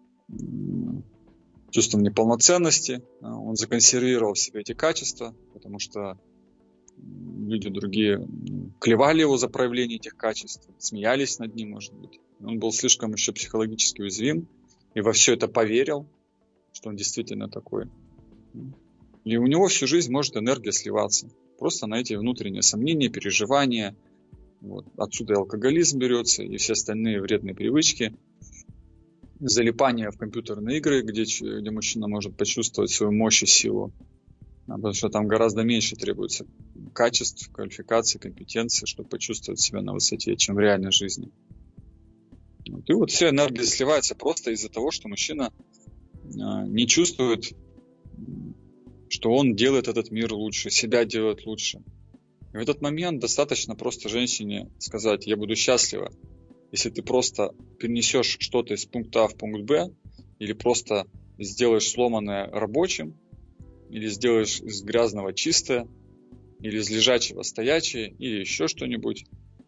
чувством неполноценности. Он законсервировал в себе эти качества, потому что люди другие клевали его за проявление этих качеств, смеялись над ним, может быть. Он был слишком еще психологически уязвим и во все это поверил, что он действительно такой. И у него всю жизнь может энергия сливаться. Просто на эти внутренние сомнения, переживания. Вот. Отсюда и алкоголизм берется, и все остальные вредные привычки. Залипание в компьютерные игры, где, где мужчина может почувствовать свою мощь и силу. Потому что там гораздо меньше требуется качеств, квалификаций, компетенций, чтобы почувствовать себя на высоте, чем в реальной жизни. Вот. И вот вся энергия сливается просто из-за того, что мужчина а, не чувствует, что он делает этот мир лучше, себя делает лучше. И в этот момент достаточно просто женщине сказать: я буду счастлива, если ты просто перенесешь что-то из пункта А в пункт Б, или просто сделаешь сломанное рабочим, или сделаешь из грязного чистое, или из лежачего стоячее, или еще что-нибудь.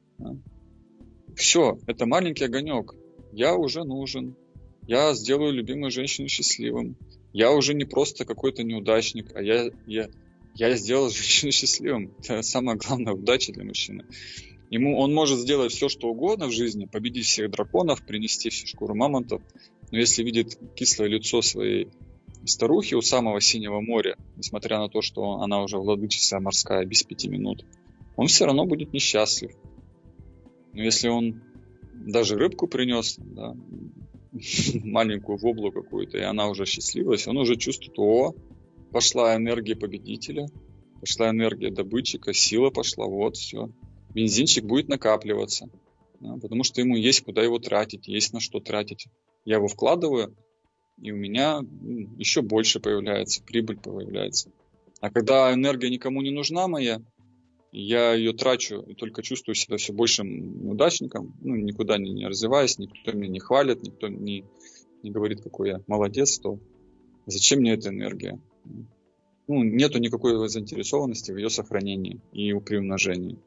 Все, это маленький огонек. Я уже нужен. Я сделаю любимую женщину счастливым. Я уже не просто какой-то неудачник, а я, я, я сделал женщину счастливым. Это самая главная удача для мужчины. Ему, он может сделать все, что угодно в жизни, победить всех драконов, принести всю шкуру мамонтов, но если видит кислое лицо своей старухи у самого синего моря, несмотря на то, что она уже владычица морская без пяти минут, он все равно будет несчастлив. Но если он даже рыбку принес, да, маленькую воблу какую-то, и она уже счастливилась, он уже чувствует: о, пошла энергия победителя, пошла энергия добытчика, сила пошла, вот, все. Бензинчик будет накапливаться, да, потому что ему есть куда его тратить, есть на что тратить. Я его вкладываю, и у меня еще больше появляется, прибыль появляется. А когда энергия никому не нужна моя, я ее трачу и только чувствую себя все большим неудачником, ну, никуда не, не развиваюсь, никто меня не хвалит, никто не, не говорит, какой я молодец, то зачем мне эта энергия? Ну, нету никакой заинтересованности в ее сохранении и приумножении.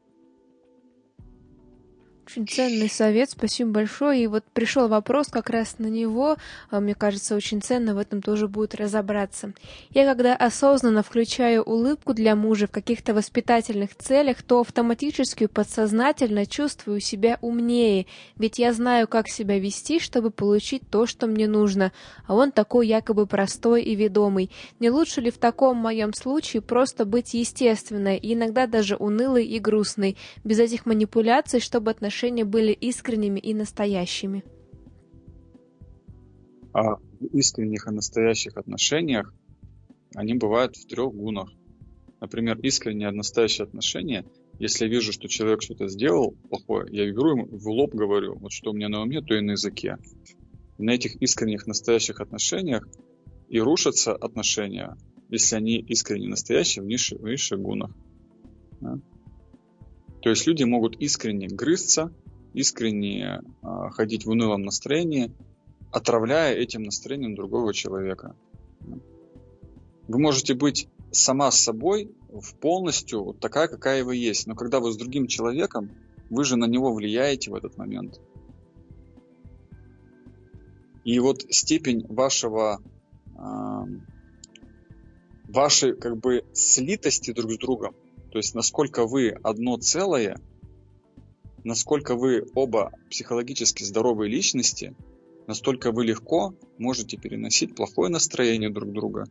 Очень ценный совет, спасибо большое. И вот пришел вопрос как раз на него, мне кажется, очень ценно в этом тоже будет разобраться. Я когда осознанно включаю улыбку для мужа в каких-то воспитательных целях, то автоматически подсознательно чувствую себя умнее, ведь я знаю, как себя вести, чтобы получить то, что мне нужно, а он такой якобы простой и ведомый. Не лучше ли в таком моем случае просто быть естественной, и иногда даже унылой и грустной, без этих манипуляций, чтобы отношения были искренними и настоящими? А в искренних и настоящих отношениях они бывают в трех гунах. Например, искренние настоящие отношения, если я вижу, что человек что-то сделал плохое, я беру ему в лоб, говорю: вот что у меня на уме, то и на языке. И на этих искренних настоящих отношениях и рушатся отношения, если они искренне настоящие в низших, в низших гунах. Да? То есть люди могут искренне грызться, искренне э, ходить в унылом настроении, отравляя этим настроением другого человека. Вы можете быть сама с собой в полностью вот такая, какая вы есть, но когда вы с другим человеком, вы же на него влияете в этот момент. И вот степень вашего, э, вашей как бы слитости друг с другом, то есть насколько вы одно целое, насколько вы оба психологически здоровые личности, настолько вы легко можете переносить плохое настроение друг друга.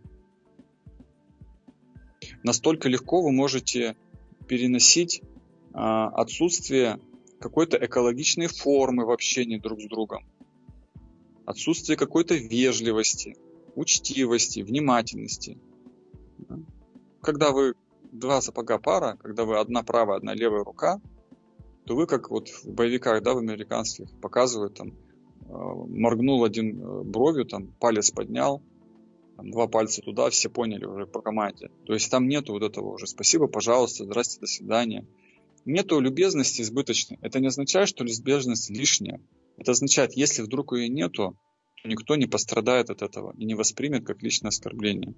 Настолько легко вы можете переносить а, отсутствие какой-то экологичной формы в общении друг с другом, отсутствие какой-то вежливости, учтивости, внимательности. Когда вы два сапога пара, когда вы одна правая, одна левая рука, то вы как вот в боевиках, да, в американских показывают, там, моргнул один бровью, там, палец поднял, там, два пальца туда, все поняли уже по команде. То есть там нету вот этого уже спасибо, пожалуйста, здрасте, до свидания. Нету любезности избыточной. Это не означает, что любезность лишняя. Это означает, если вдруг ее нету, то никто не пострадает от этого и не воспримет как личное оскорбление.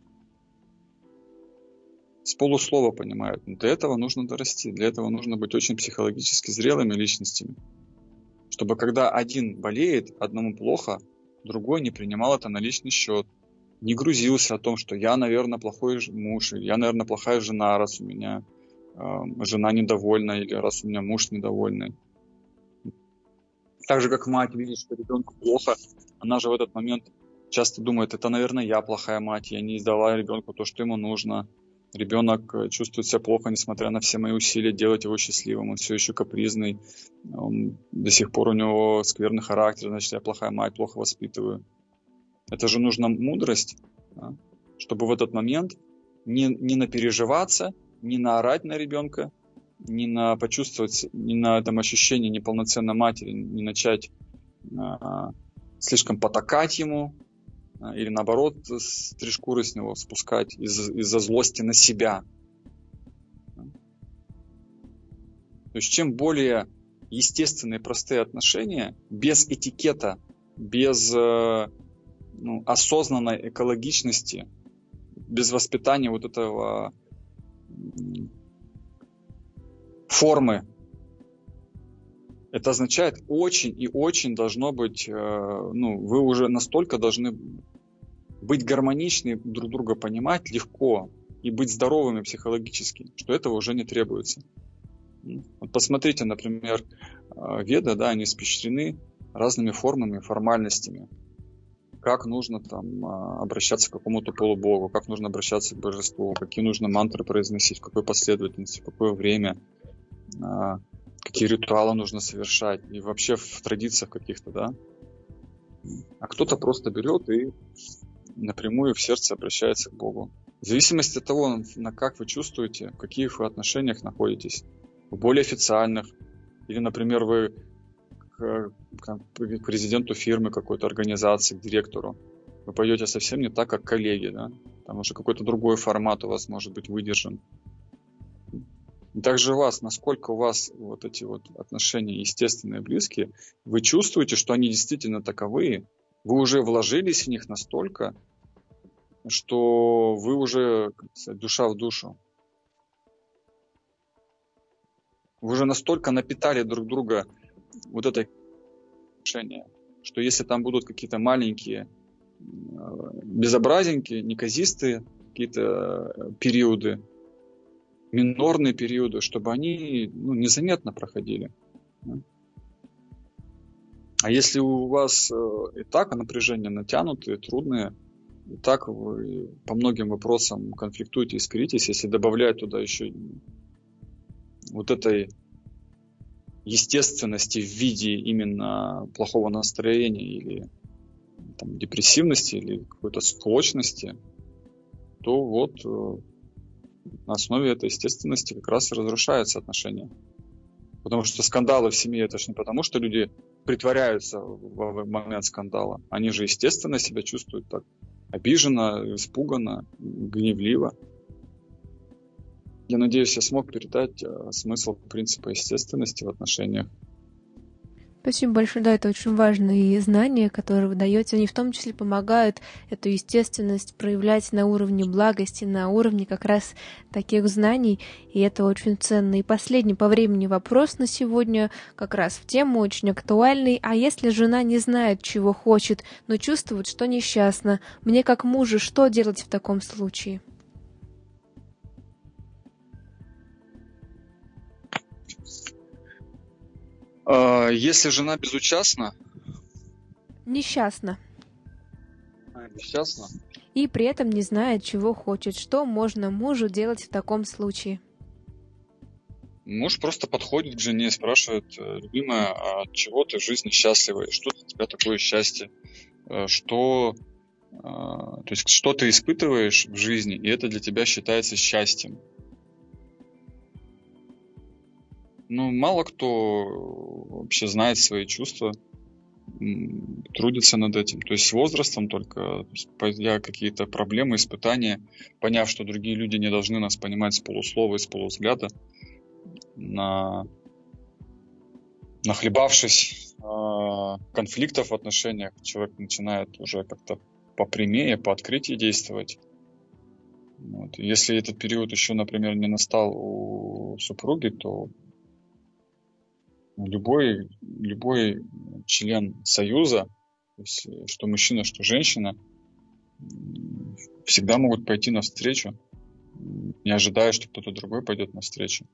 С полуслова понимают. Но для этого нужно дорасти. Для этого нужно быть очень психологически зрелыми личностями. Чтобы когда один болеет, одному плохо, другой не принимал это на личный счет. Не грузился о том, что я, наверное, плохой муж, или я, наверное, плохая жена, раз у меня жена недовольна или раз у меня муж недовольный. Так же, как мать видит, что ребенку плохо, она же в этот момент часто думает, это, наверное, я плохая мать, я не дала ребенку то, что ему нужно. Ребенок чувствует себя плохо, несмотря на все мои усилия делать его счастливым. Он все еще капризный, он, до сих пор у него скверный характер, значит, я плохая мать, плохо воспитываю. Это же нужна мудрость, да, чтобы в этот момент не, не напереживаться, не наорать на ребенка, не на почувствовать, не на этом ощущении неполноценной матери, не начать а, слишком потакать ему, а, или наоборот три шкуры с него спускать из, из-за злости на себя. То есть чем более естественные простые отношения, без этикета, без ну, осознанной экологичности, без воспитания вот этого формы. Это означает, очень и очень должно быть, ну, вы уже настолько должны быть гармоничны, друг друга понимать легко и быть здоровыми психологически, что этого уже не требуется. Вот посмотрите, например, веды, да, они испещрены разными формами, формальностями. Как нужно там обращаться к какому-то полубогу, как нужно обращаться к божеству, какие нужно мантры произносить, в какой последовательности, в какое время, какие ритуалы нужно совершать, и вообще в традициях каких-то, да. А кто-то просто берет и напрямую в сердце обращается к Богу. В зависимости от того, на как вы чувствуете, в каких вы отношениях находитесь, в более официальных, или, например, вы к, к президенту фирмы, какой-то организации, к директору, вы пойдете совсем не так, как коллеги, да, потому что какой-то другой формат у вас может быть выдержан. И также у вас, насколько у вас вот эти вот отношения естественные, близкие, вы чувствуете, что они действительно таковые, вы уже вложились в них настолько, что вы уже, как сказать, душа в душу. Вы уже настолько напитали друг друга вот это отношение, что если там будут какие-то маленькие безобразенькие, неказистые какие-то периоды, минорные периоды, чтобы они ну, незаметно проходили. А если у вас и так напряжения натянутые, трудные, и так вы по многим вопросам конфликтуете и скритесь, если добавлять туда еще вот этой естественности в виде именно плохого настроения или там, депрессивности или какой-то склочности, то вот на основе этой естественности как раз и разрушаются отношения. Потому что скандалы в семье это же не потому, что люди притворяются в момент скандала. Они же естественно себя чувствуют так обиженно, испуганно, гневливо. Я надеюсь, я смог передать смысл принципа естественности в отношениях. Спасибо большое. Да, это очень важные знания, которые вы даете. Они в том числе помогают эту естественность проявлять на уровне благости, на уровне как раз таких знаний, и это очень ценно. И последний по времени вопрос на сегодня, как раз в тему очень актуальный. А если жена не знает, чего хочет, но чувствует, что несчастна, мне как мужу что делать в таком случае? Если жена безучастна? Несчастна. А, несчастна? И при этом не знает, чего хочет. Что можно мужу делать в таком случае? Муж просто подходит к жене и спрашивает: любимая, а от чего ты в жизни счастлива? Что для тебя такое счастье? Что, то есть, что ты испытываешь в жизни, и это для тебя считается счастьем? Ну, мало кто вообще знает свои чувства, трудится над этим. То есть с возрастом только, пойдя какие-то проблемы, испытания, поняв, что другие люди не должны нас понимать с полуслова и с полувзгляда, на... нахлебавшись э, конфликтов в отношениях, человек начинает уже как-то попрямее, по открытии действовать. Вот. Если этот период еще, например, не настал у супруги, то Любой, любой член союза, то есть, что мужчина, что женщина, всегда могут пойти навстречу не ожидая, что кто-то другой пойдет навстречу.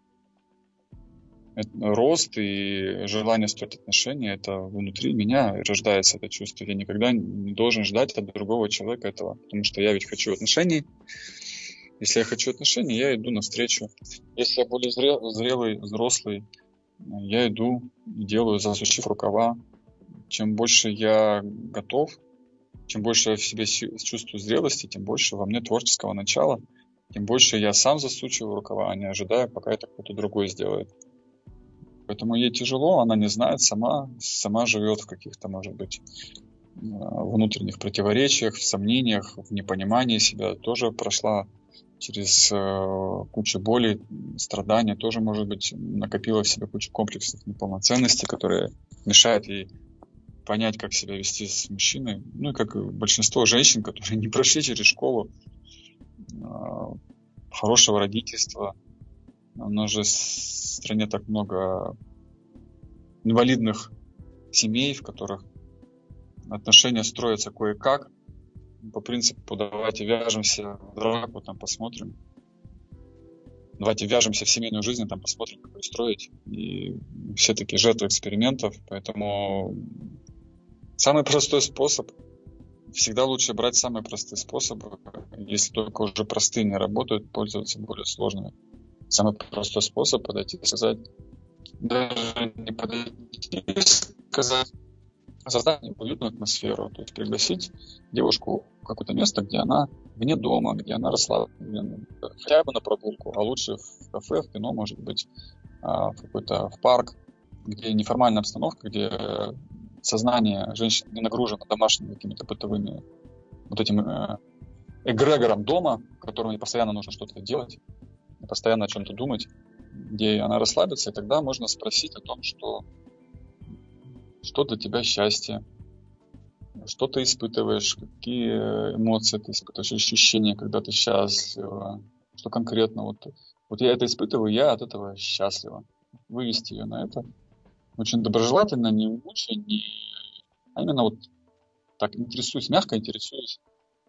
Это рост и желание строить отношения, это внутри меня рождается это чувство. Я никогда не должен ждать от другого человека этого, потому что я ведь хочу отношений. Если я хочу отношений, я иду навстречу. Если я более зрелый, взрослый, я иду и делаю, засучив рукава. Чем больше я готов, чем больше я в себе чувствую зрелости, тем больше во мне творческого начала, тем больше я сам засучиваю рукава, а не ожидаю, пока это кто-то другой сделает. Поэтому ей тяжело, она не знает, сама, сама живет в каких-то, может быть, внутренних противоречиях, в сомнениях, в непонимании себя. Тоже прошла через э, кучу боли, страданий, тоже, может быть, накопила в себе кучу комплексов неполноценности, которые мешают ей понять, как себя вести с мужчиной. Ну и как большинство женщин, которые не прошли через школу э, хорошего родительства. У нас же в стране так много инвалидных семей, в которых отношения строятся кое-как. По принципу, давайте вяжемся в драку, там посмотрим. Давайте вяжемся в семейную жизнь, там посмотрим, как ее строить. И все такие жертвы экспериментов. Поэтому самый простой способ, всегда лучше брать самые простые способы. Если только уже простые не работают, пользоваться более сложными. Самый простой способ подойти и сказать, даже не подойти, сказать, создать уютную атмосферу, то есть пригласить девушку в какое-то место, где она вне дома, где она расслаблена, хотя бы на прогулку, а лучше в кафе, в кино, может быть, в какой-то в парк, где неформальная обстановка, где сознание женщины не нагружено домашними какими-то бытовыми вот этим эгрегором дома, которому ей постоянно нужно что-то делать, постоянно о чем-то думать, где она расслабится, и тогда можно спросить о том, что что для тебя счастье, что ты испытываешь, какие эмоции ты испытываешь, ощущения, когда ты счастлива, что конкретно. Вот, вот я это испытываю, я от этого счастлива. Вывести ее на это очень доброжелательно, не лучше, не... а именно вот так интересуюсь, мягко интересуюсь.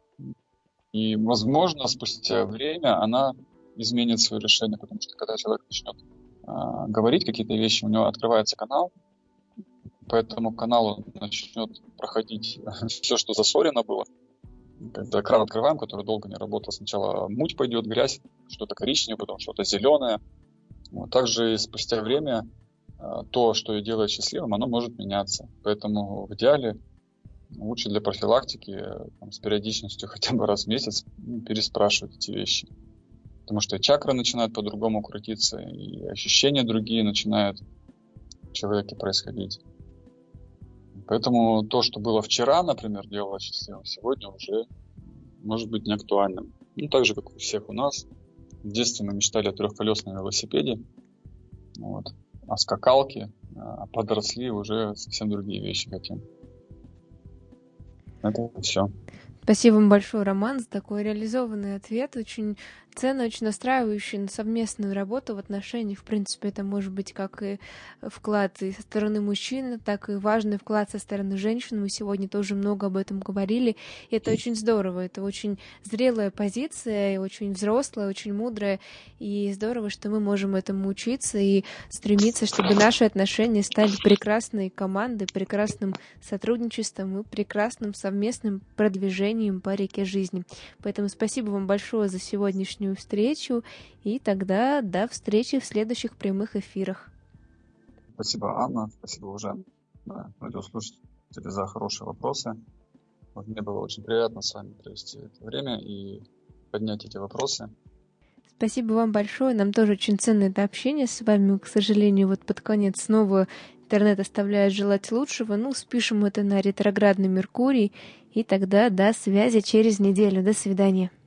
И, возможно, спустя время она изменит свое решение, потому что когда человек начнет а, говорить какие-то вещи, у него открывается канал, по этому каналу начнет проходить все, что засорено было. Когда кран открываем, который долго не работал, сначала муть пойдет, грязь, что-то коричневое, потом что-то зеленое. Вот. Также спустя время то, что ее делает счастливым, оно может меняться. Поэтому в идеале лучше для профилактики там, с периодичностью хотя бы раз в месяц переспрашивать эти вещи. Потому что и чакры начинают по-другому крутиться, и ощущения другие начинают в человеке происходить. Поэтому то, что было вчера, например, делало счастливым, сегодня уже может быть неактуальным. Ну, так же, как у всех у нас. В детстве мы мечтали о трехколесном велосипеде, вот, о скакалке, а подросли, уже совсем другие вещи хотим. Это все. Спасибо вам большое, Роман, за такой реализованный ответ. Очень ценно, очень настраивающий на совместную работу в отношениях. В принципе, это может быть как и вклад и со стороны мужчины, так и важный вклад со стороны женщин. Мы сегодня тоже много об этом говорили. И это очень здорово. Это очень зрелая позиция, и очень взрослая, очень мудрая. И здорово, что мы можем этому учиться и стремиться, чтобы наши отношения стали прекрасной командой, прекрасным сотрудничеством и прекрасным совместным продвижением по реке жизни. Поэтому спасибо вам большое за сегодняшнюю встречу, и тогда до встречи в следующих прямых эфирах. Спасибо, Анна, спасибо, уважаемые радиослушатели, за хорошие вопросы. Вот, мне было очень приятно с вами провести это время и поднять эти вопросы. Спасибо вам большое, нам тоже очень ценно это общение с вами. К сожалению, вот под конец снова интернет оставляет желать лучшего. Ну, спишем это на ретроградный Меркурий, и тогда до связи через неделю. До свидания.